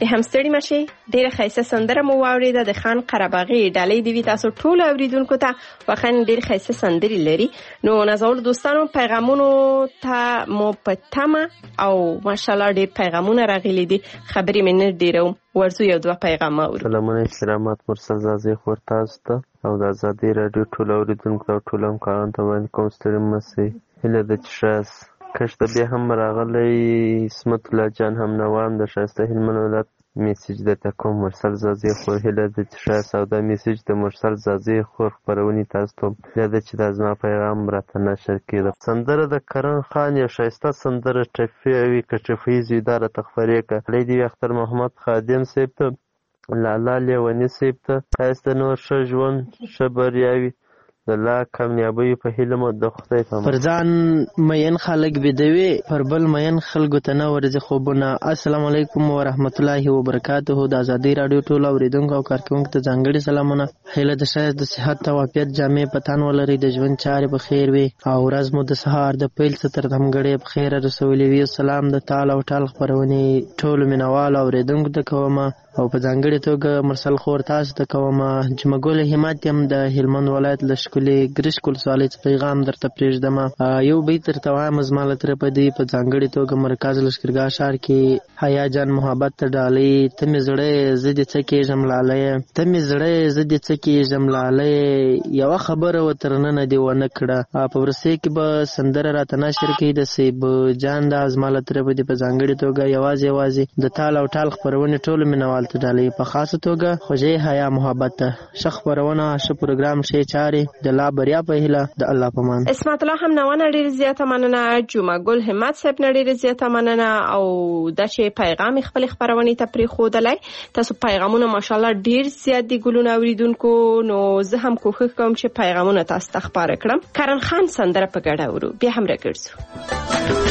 هم ستړي مشي. ډیره ښایسته سندره مو واورېده د خان قرهباغي ډالۍ دی. تاسو ټول اوریدونکو ته واخن ډیر ښایسته سندري لري. نو نازول دوستانو پیغامونو ته مو پټما او ماشاءالله ډیر پیغامونه راغلي دي. خبرې مې نه ډیرو ورزو یو دوه پیغام اورو. سلامونه احترامات مرسل زازي خور تاسو ته او د ازادي رادیو ټول اوریدونکو او ټول همکارانو ته باندې کوم ستړي مشي. هله د چشاس کشته بیا هم راغلی اسمت الله جان هم نوام د شایسته هلمند ولایت میسیج د کوم مرسل زازي خور هله د چشاس او د میسیج د مرسل زازي خور خبرونی تاسو ته د چې د ازما پیغام راته نشر کړه. سندره د کرن خان یو شایسته سندره ټفیوي کټفیز اداره تخفریه کړي دی. اختر محمد خادم صاحب ته لالا لیونی صاحب ته خاصه نور ش ژوند شبریاوي د لا کامیابی په هیله مو د خدای په فرزان مین خلک بدوي پر بل مین خلکو ته نه ورځي خوبونه. السلام علیکم ورحمت الله وبرکاته. د ازادي رادیو ټول اوریدونکو او کارکونکو ته ځانګړي سلامونه. هیله د شایست د صحت او عافیت جامې پتان ولري. د ژوند چارې په خیر وي او ورځ مو د سهار د پیل ستر دمګړې په خیر رسولي وي. سلام د تعال او ټال خبرونه ټول مینوال اوریدونکو ته کوم او په ځانګړي توګه مرسل خور تاسو ته کوم. جمګول همت هم د هلمند ولایت لشکلي ګریش کول سوالې پیغام درته پرېږدم. یو بیت تر توام زماله تر پدی په ځانګړي توګه مرکز لشکرګاه شهر کې حیا جان محبت ته ډالۍ. ته مې زړه زدي څکه جملاله ته مې زړه زدي څکه جملاله یو خبره وترنه دی ونه کړه. په ورسې کې به سندره راته نشر کې د سیب جان د زماله تر پدی په ځانګړي توګه یوازې یوازې د تال او ټال خبرونه ټول مینوال ته ډالۍ. په خاصه توګه خوږه حیا محبت شخ خبرونه ش پروګرام شي چاري د لا بریا په هله د الله پمان. اسمت الله هم نوانه ډیر زیاته مننه. جمعه ګل همت صاحب نه ډیر زیاته مننه او د شی پیغام خپل خبرونه ته پری خودلای. تاسو پیغامونه ماشاءالله ډیر زیات دي ګلونه اوریدونکو. نو زه هم کوښښ کوم چې پیغامونه تاسو ته خبره کړم. کرن خان سندره په ګډه ورو بیا هم راګرځو.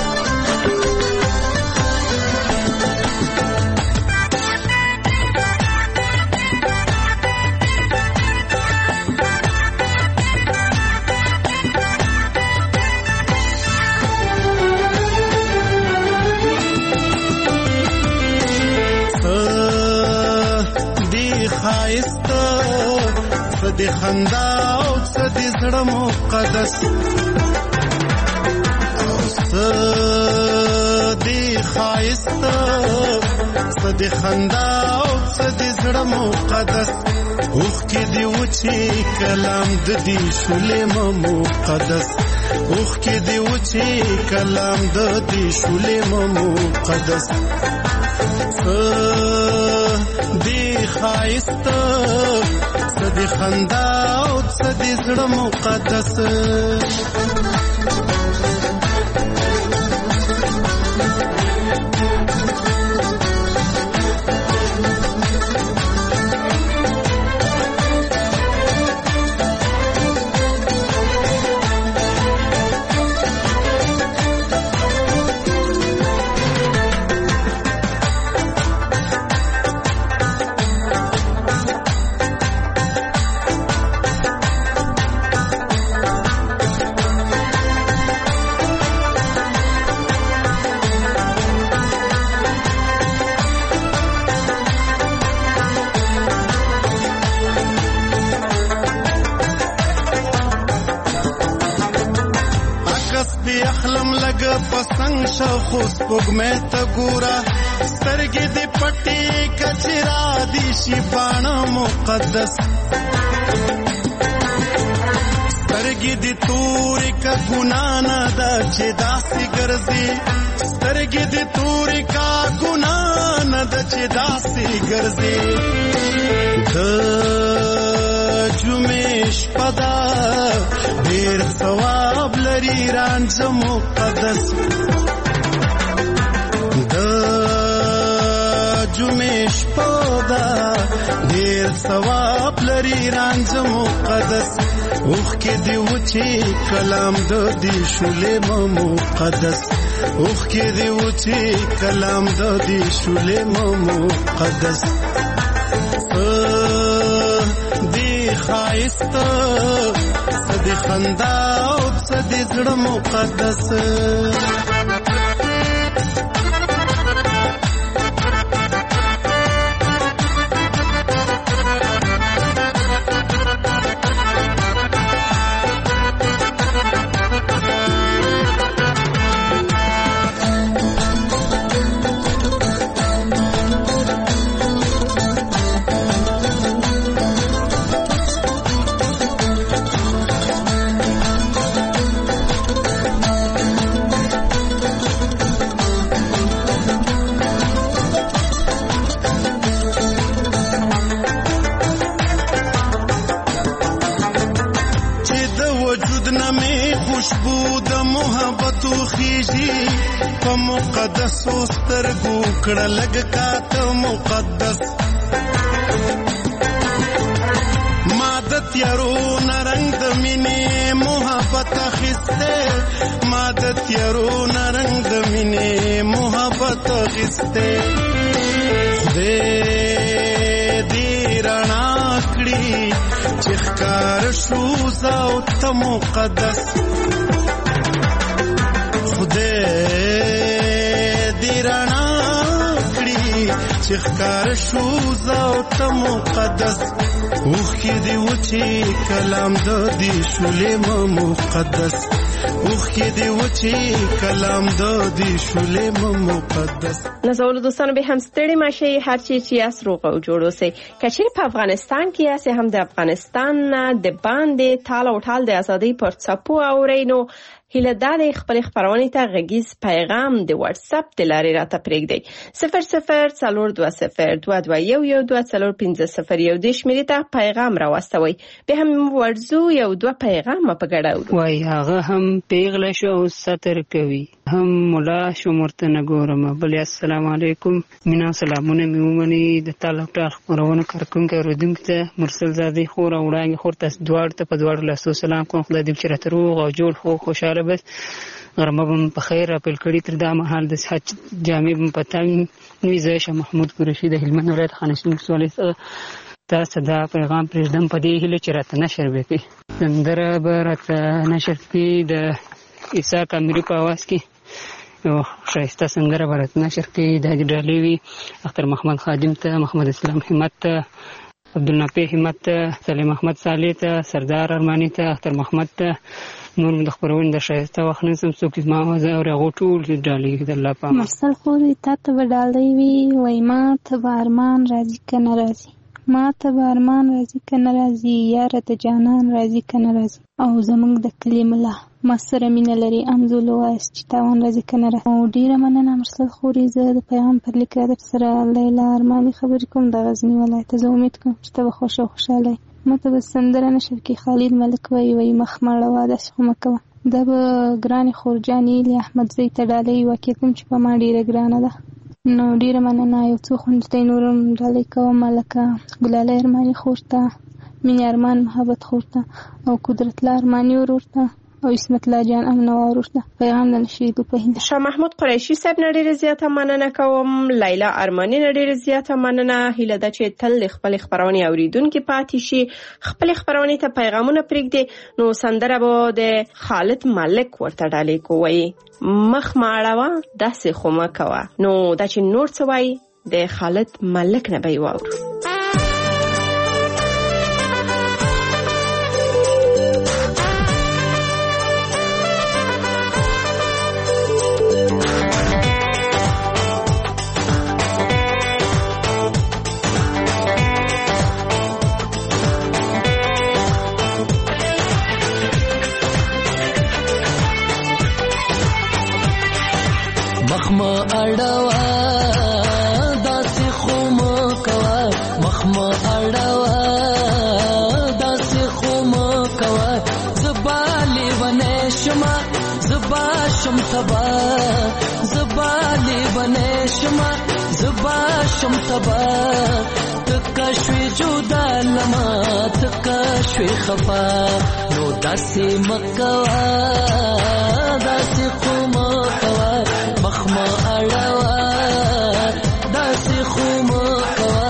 د خندا او د زړه مقدس او د خایست د خندا او د زړه مقدس اوخ کې دی وچی کلام د دې شولې مقدس اوخ کې دی وچی کلام د دې شولې مقدس د خایست د خندا او د زړه مقدس خوس پګمه ته ګورا سترګې دې پټي کچرا دي شي باڼه مقدس سترګې دې تورې کا ګنا نه دا چې داسې ګرځي سترګې دې تورې کا ګنا نه دا چې داسې ګرځي د جمعې شپدا ډېر ثواب لري رانځ مقدس جمعې شپدا ډېر ثواب لري رانځ مقدس اوخ کې دی وچی کلام د دې شولې مقدس اوخ کې دی وچی کلام د دې شولې مقدس دی خایست د خندا او د زړه مقدس اوبو د محبت خيږي په مقدس سترګو کړه لګ کاته مقدس مادت یارو نرنګ د مینې محبت خسته مادت یارو نرنګ د مینې محبت خسته دې دې رڼا کړی چې ښکار شو زاو ته مقدس خدای دې رڼا کړی چې ښکار شو زاو ته مقدس اوخ کې دی وچی کلام د دې شولې مقدس اوخ کې دی وچی کلام د دې شولې مقدس. نازولو دوستانو به هم ستړي ماشي هر چی چې اس روغ او جوړ اوسئ. کچېر په افغانستان کې اسه هم د افغانستان د باندې تاله او ټال د ازادۍ پر څپو اورینو هله د خپل خبرونه ته غږیز پیغام د واتس اپ د لارې راته پرېږدئ صفر صفر څلور دوه صفر دوه دوه یو یو دوه څلور پنځه صفر یو د شمیرې ته پیغام راوستوئ به هم ورزو یو دوه پیغام په ګډه وای هغه هم پیغله شو ستر کوي هم مولا شو مرته نګورم بل السلام علیکم مینا سلامونه میومني د تعلق خبرونه کارکونکو رودونکو ته مرسل زادي خور او وړاندې خور تاسو دوړ ته په دوړ لاسو سلام کوم خدای دې چې راته روغ او جوړ خو خوشاله بس غرمه په خیر خپل کړي تر دا مهال د حج جامع په تام نوې شه محمود قریشي د هلمند ولایت خانشین سوالې تاسو دا پیغام پرېږدم په دې هیله چې راته نشر وکړي سندره به راته نشر کړي د عیسی کامري په आवाज کې یو شایسته سندره به راته نشر کړي د ډالۍ وي اختر محمد خادم ته محمد اسلام همت ته عبدالنافع همت ته سلیم احمد صالح ته سردار ارمانی ته اختر محمد ته نور د خبرونه د شایسته وخت نسم څوک ما وځه او هغه ټول ډالۍ د الله په امان مرسل خوري تاسو به ډالۍ وي وای ما ته ارمان راځي کنه راځي ما ته ارمان راځي کنه راځي یار ته جانان راځي کنه راځي او زمونږ د کلیم الله ما سره مینه لري امزول وایس چې تاوان راځي کنه راځي او ډیره مننه مرسل خوري زه د پیغام پر لیک در سره لیلا ارمانی خبرې کوم د غزنی ولایت زه امید کوم چې ته خوش او خوشاله مته به سندره نشر کې خالد ملک وای وای مخمړه واده خو مکوه دا به ګران خورجانی لی احمد زی ته ډالۍ وکړم چې په ما ډیره ګرانه ده نو ډیره مننه یو څو خوندته نورم ډالۍ کوم ملکه ګلاله ارمانی خورته مين ارمان محبت خورته او قدرت الله ارمانی ورته او اسمت الله جان امن ورته پیغام نشریدو په هند شاه محمود قریشي صاحب نړۍ زیاته مننه کوم لیلا ارمانی نړۍ زیاته مننه هله د چې تل خپل خبرونه اوریدونکو پاتې شي خپل خبرونه ته پیغامونه پرېږدي نو سندره به د خالد ملک ورته ډالۍ کوي مخ ماړه داسې خو ما کوه نو دا چې نور څه وای د خالد ملک نه به وورو مخما اړوا داسې خو مو کوه مخما اړوا داسې خو مو کوه زبالې ونې شما زبا شم تبا زبالې ونې شما زبا شم تبا تکا شوي جدا لما تکا شوي خفا نو داسې مکوا داسې خو مو کوه مخما اړوا داسې خو مو کوه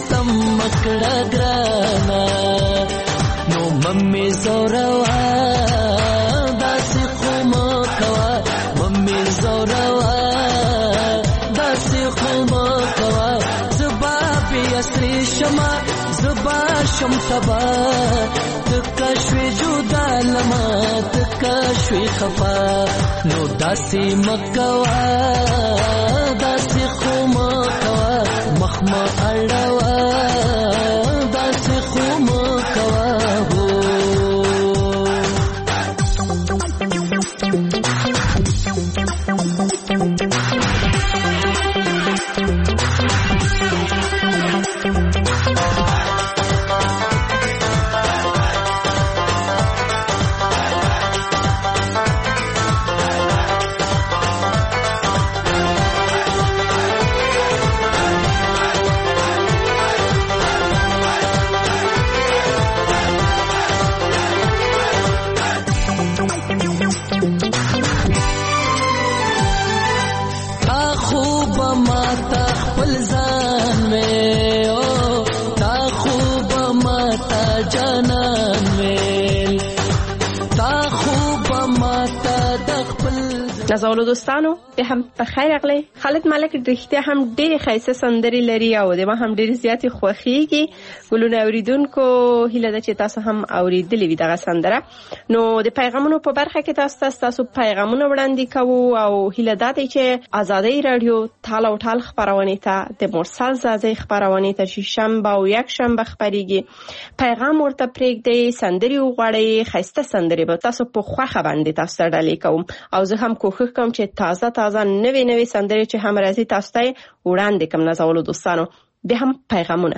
سم مکړه ګرانا نو ممي زوروا داسې خو مکوا ممي زوروا داسې خو مکوا زبا بیا سری شما زبا شم سبا تکشوی جدا لما تکشوی خفا نو داسې مکوا داسې خو مکوا مخما اړوا داسې خو مکوا هو نازولو دوستانو به هم په خیر اغلی خالد ملک رښتیا هم ډېرې ښایسته سندرې لري او د ما هم ډېرې زیاتې خوښیږي. ګلونه اوریدونکو هیله ده چې تاسو هم اوریدلې وي دغه سندره. نو د پیغامونو په برخه کې تاسو تاسو پیغامونه وړاندې کوو او هیله ده چې آزادۍ رادیو تال او ټال خبرونه ته د مرسل زازي خبرونه ته چې شنبه او یک شنبه خبريږي پیغام ورته پرېږدي سندري وغواړي ښایسته سندري به تاسو په خوخه باندې تاسو ډالې کوم او زه هم کوښښ کوم چې تازه تازه نوې نوې سندري چې هم راځي تاسو ته وړاندې کوم. نازولو دوستانو به هم پیغامونه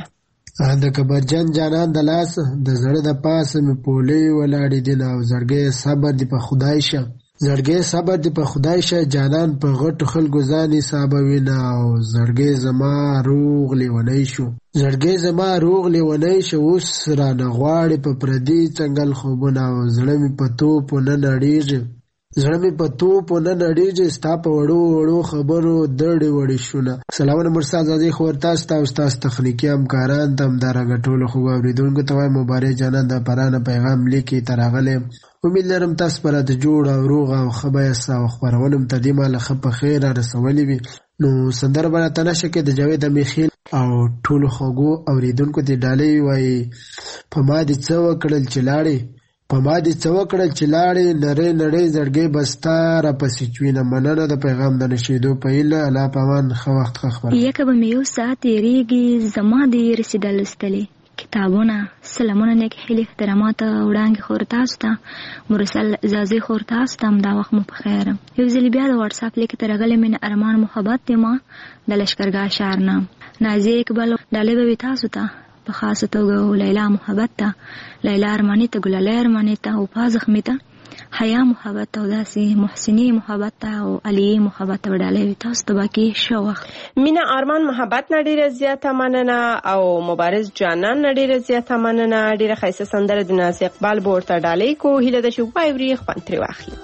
د کبرجن جانان د لاس د زړه د پاسه مې پولې ولاړې دي او زړګې صبر دی په خدای شه زړګې صبر دی په خدای شه جانان په غټو خلکو ځان حساب وینا او زړګې زما روغ لیونی شو زړګې زما روغ لیونی شو اوس را نغواړي په پردي څنګه خوبونه او زړه مې په توپ نه نړیږي زړه مې په توپ نه نړیږي ستا په وړو وړو خبرو دړې وړې شونه. سلامونه مرسل زازي خو ورتاس تا استاد تخنیکی همکاران تم درغه ټولو خو اوریدونکو ته وایم مبارک جانان د پرانه پیغام لیکي ترغله امید لرم تاسو پر د جوړ او روغ او خبره ساو خبرولم تدیمه لخ په خیر رسولې وي. نو سندر باندې تنشه کې د جاوید میخیل او ټولو خوګو اوریدونکو ته ډالې وای په ما دي څو کړل چلاړي په ما دي څو کړل چلاړي نری نری زړګي بستا را پسې چوینه مننه د پیغام د نشیدو په اله الا پوان خو وخت خبر یک به میو ساعت یریږي زما دي رسیدل استلې کتابونه سلامونه نیک هلي احترامات وړاندې خور تاسو ته مرسل زازي خور تاسو ته دا وخت مو په خیر. یو ځل بیا د واتس اپ لیک ترغله من ارمان محبت دی ما د لشکرګاه شارنام نازي اقبال ډالې به تاسو ته په خاصه توګه لیلا محبت ته لیلا ارمانی ته ګلاله ارمانی ته او پازخمی ته حیا محبت ته داسي محسنی محبت ته او علی محبت ته ډالې تاسو ته باقي شو وخت مینا ارمان محبت نډیره زیاته مننه او مبارز جانان نډیره زیاته مننه ډیره خیسه سندره د ناز اقبال بورته ډالې کو هله د شو وایوري خوان تر واخلي.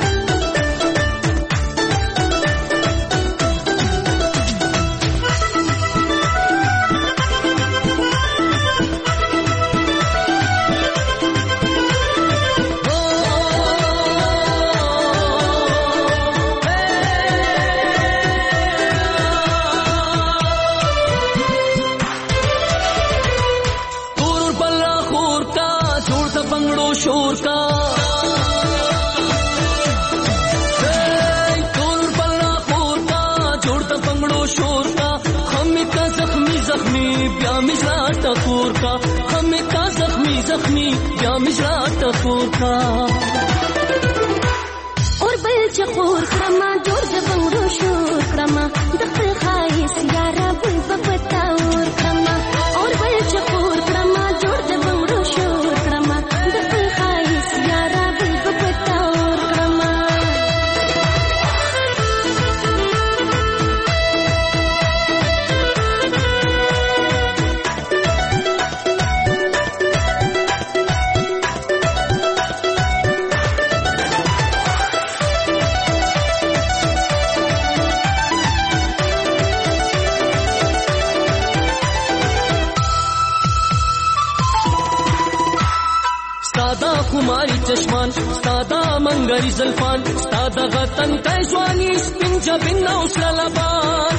शोर का तोर पल्ला खोर का जोड़ता पंगड़ो शोर का हमें का जख्मी जख्मी प्या मिश्रा टकोर का हमें का जख्मी जख्मी प्या मिश्रा टकोर का और बल चकोर क्रमा जोड़ द पंगड़ो शोर क्रमा दखल खाइस यारा बुल बपता और क्रमा और बल चकोर क्रमा जोड़ द पंगड़ो शोर क्रमा چشمان ستادا منګری زلفان ستادا غتن کای ځواني سپین جبین او سلبان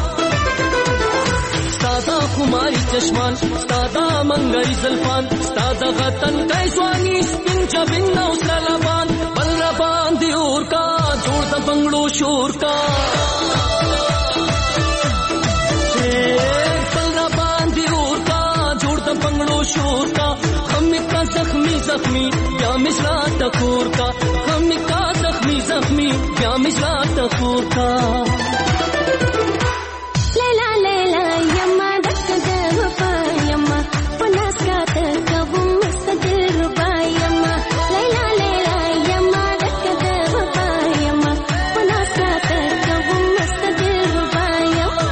ستادا خماري چشمان ستادا منګری زلفان ستادا غتن کای ځواني سپین جبین او سلبان بل ربان دی اور کا جوړ د بنگلو شور کا شور کا ہم کا زخمی زخمی کیا مشرا ٹکور کا ہم کا زخمی زخمی کیا مشرا ٹکور کا لیلا لیلا یما دک دغفا یما پلاس کا تکو مستدل ربا یما لیلا لیلا یما دک دغفا یما پلاس کا تکو مستدل ربا یما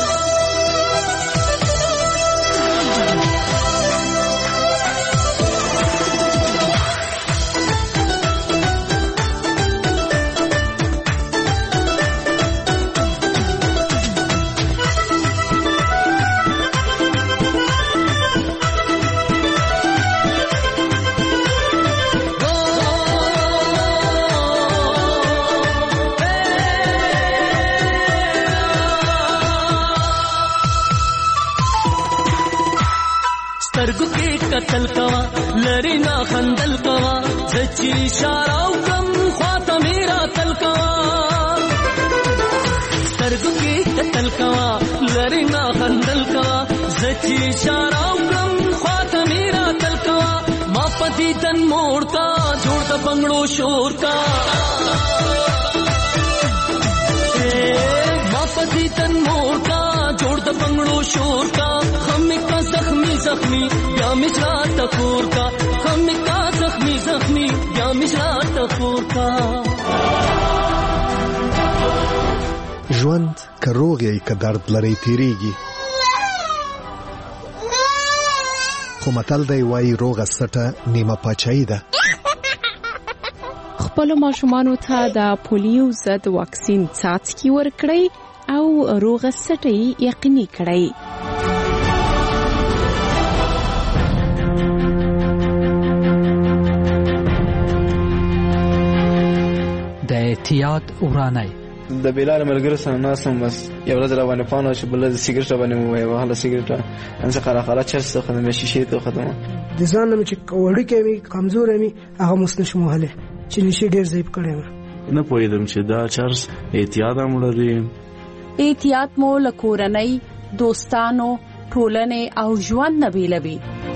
سترګو کې قتل کوا لری نا خندل کوا سچي اشاره او کم خواته میرا تل کوا سترګو کې قتل کوا لری نا خندل کوا سچي اشاره او کم خواته میرا تل کوا ما پتی تن موړ کا جوړ د بنگلو شور کا ما پتی تن موړ کا جوړ د بنگلو شور کا ہم کا زخمی زخمی یا مشرا ٹکور کا ہم کا زخمی زخمی یا مشرا ٹکور کا ژوند که روغ یې که درد لري تیریږي خو متل دی وایي روغه سټه نیمه پاچاهي ده. خپلو ماشومانو ته د پولیو ضد واکسین څاڅکي ورکړئ او روغه سټه یې یقیني کړئ. د احتیاط ورانای د بلال ملګرو سره ناسم بس یو ورځ را باندې پانو چې بل سیګریټ باندې مو وای وهله سیګریټ ان څه خره خره چرس ته خدمت شیشه ته خدمت د ځان نه چې وړي کوي کمزور مي هغه مسنش مهله چې نشي ډیر ضعیف کړي نه پوهیدم چې دا چرس احتیاط هم لري. احتیاط مو لکورنۍ دوستانو ټولنې او ژوند نه بیلوي.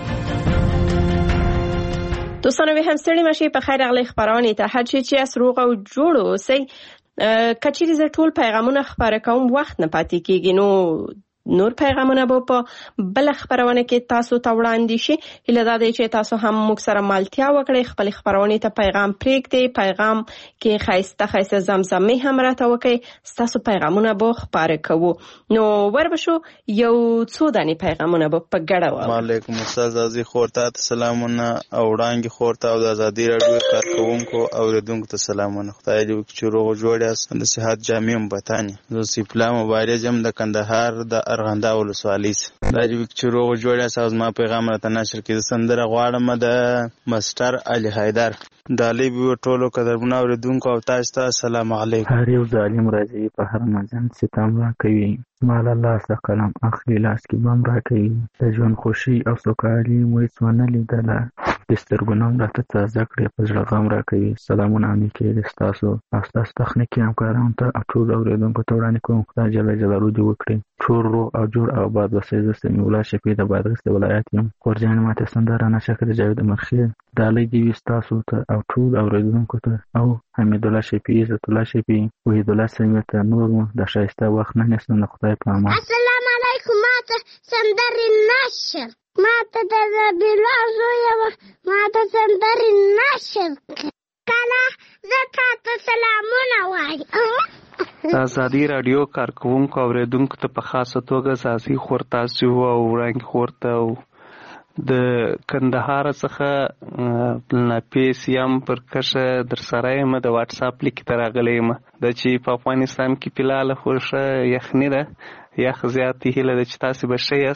دوستانو به هم ستړي مشي په خیر اغلی خبرونه ته هر چی چې اسروغ او جوړو سي کچېری ز ټول پیغامونه خبره کوم وخت نه پاتې کیږي نو نور پیغامونه به په بل خبرونه کې تاسو ته وړاندې شي. هله دا دی چې تاسو هم موږ سره مالتیا وکړئ خپل خبرونه ته پیغام پریږدئ پیغام کې خایسته خایسته زمزمه هم راته وکړئ تاسو پیغامونه به خبره کوو. نو وربشو یو څو دانی پیغامونه به په ګډه و. وعلیکم السلام عزیز خورته سلامونه او وړاندې خورته او د آزادي رادیو کارکونکو او ردونکو ته سلامونه. خدای دې وکړي روغ جوړ یاست د صحت جامع مبتانی زو سپلا مبارز هم د کندهار د ارغنده ولسوالۍ دا چې روغ جوړ یاست او زما پیغام راته نشر کړي سندره غواړم د مستر علي حیدر دالی به ټولو قدرمنو اوریدونکو او تاسو ته السلام علیکم. هر یو ظالم راځي په هر مزن ستم را کوي مال الله څخه قلم اخلي لاس کې بم را کوي د ژوند خوشي او سوکالي مو هیڅ ونه لیدله د سترګو نوم راته تازه کړې په زړه غم را کوي. سلامونه امي کې ستاسو او ستاسو تخنیکي همکارانو ته ټول اوریدونکو ته وړاندې کوم خدای جل جلاله دې وکړي ټول روغ او جوړ او آباد وسې. زه سمیع الله شفیع د بادغیس د ولایت یم. خورجان ماته سندره نشکر جاوید مرخی دالی دې وي ستاسو ته او ټول اوریدونکو ته او حمید الله شفیع عزت الله شفیع وحید الله سمیع ته نور د شایسته وخت نه نسم د خدای په امان. السلام علیکم ماته سندره نشر ماته د زبیلا زویا ماته سندره نشر کله زه تاسو سلامونه وایم. د آزادي رادیو کارکونکو اوریدونکو ته په خاصه توګه ساسي خورتاسي او ورنګ خورته او د کندهار څخه ناپیس یم پر کشه در سره یم د واتس اپ لیک ته راغلی یم د چې په افغانستان کې فلال خوښه یخني ده یخ زیاتې هیله ده چې تاسې به ښه یاست.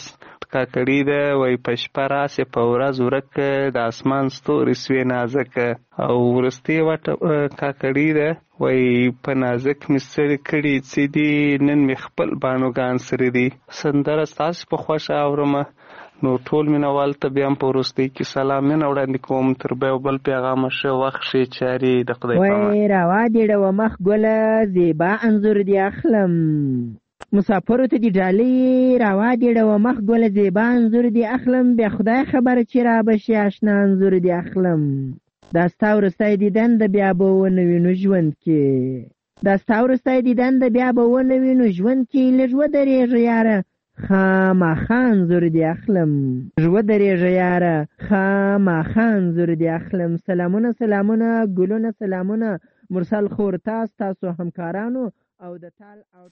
کاکړي ده وایي په شپه راسې په ورځ ورکه د اسمان ستوري سوې نازکه. او وروستۍ وټه کاکړي ده وایي په نازک مې ستړي کړي څه دي نن مې خپل بانوګان سره دي. سندره ستاسې په خوښه اورمه. نو ټول مینوال ته بیا هم په وروستۍ کې سلامونه وړاندې کوم. تر بیا یو بل پیغامه ښه وخت ښې چارې د خدای په امان. وایي روا دې ډوه مخ ګله زیبا انځور دې اخلم. مسافرو ته دې ډالۍ روا دې ډوه مخ ګله زیبا انځور دې اخلم. بیا خدای خبره چې را به شي اشنا انځور دې اخلم. دا ستا وروستی دیدن د بیا به ونه وینو ژوند کې. دا ستا وروستی دیدن د بیا به ونه وینو ژوند کې. لږ ودرېږه یاره خامخا انځور دې اخلم. لږ ودرېږه یاره خامخا انځور دې اخلم. سلامونه سلامونه ګلونه سلامونه مرسل خور تاسو تاسو همکارانو او د تال او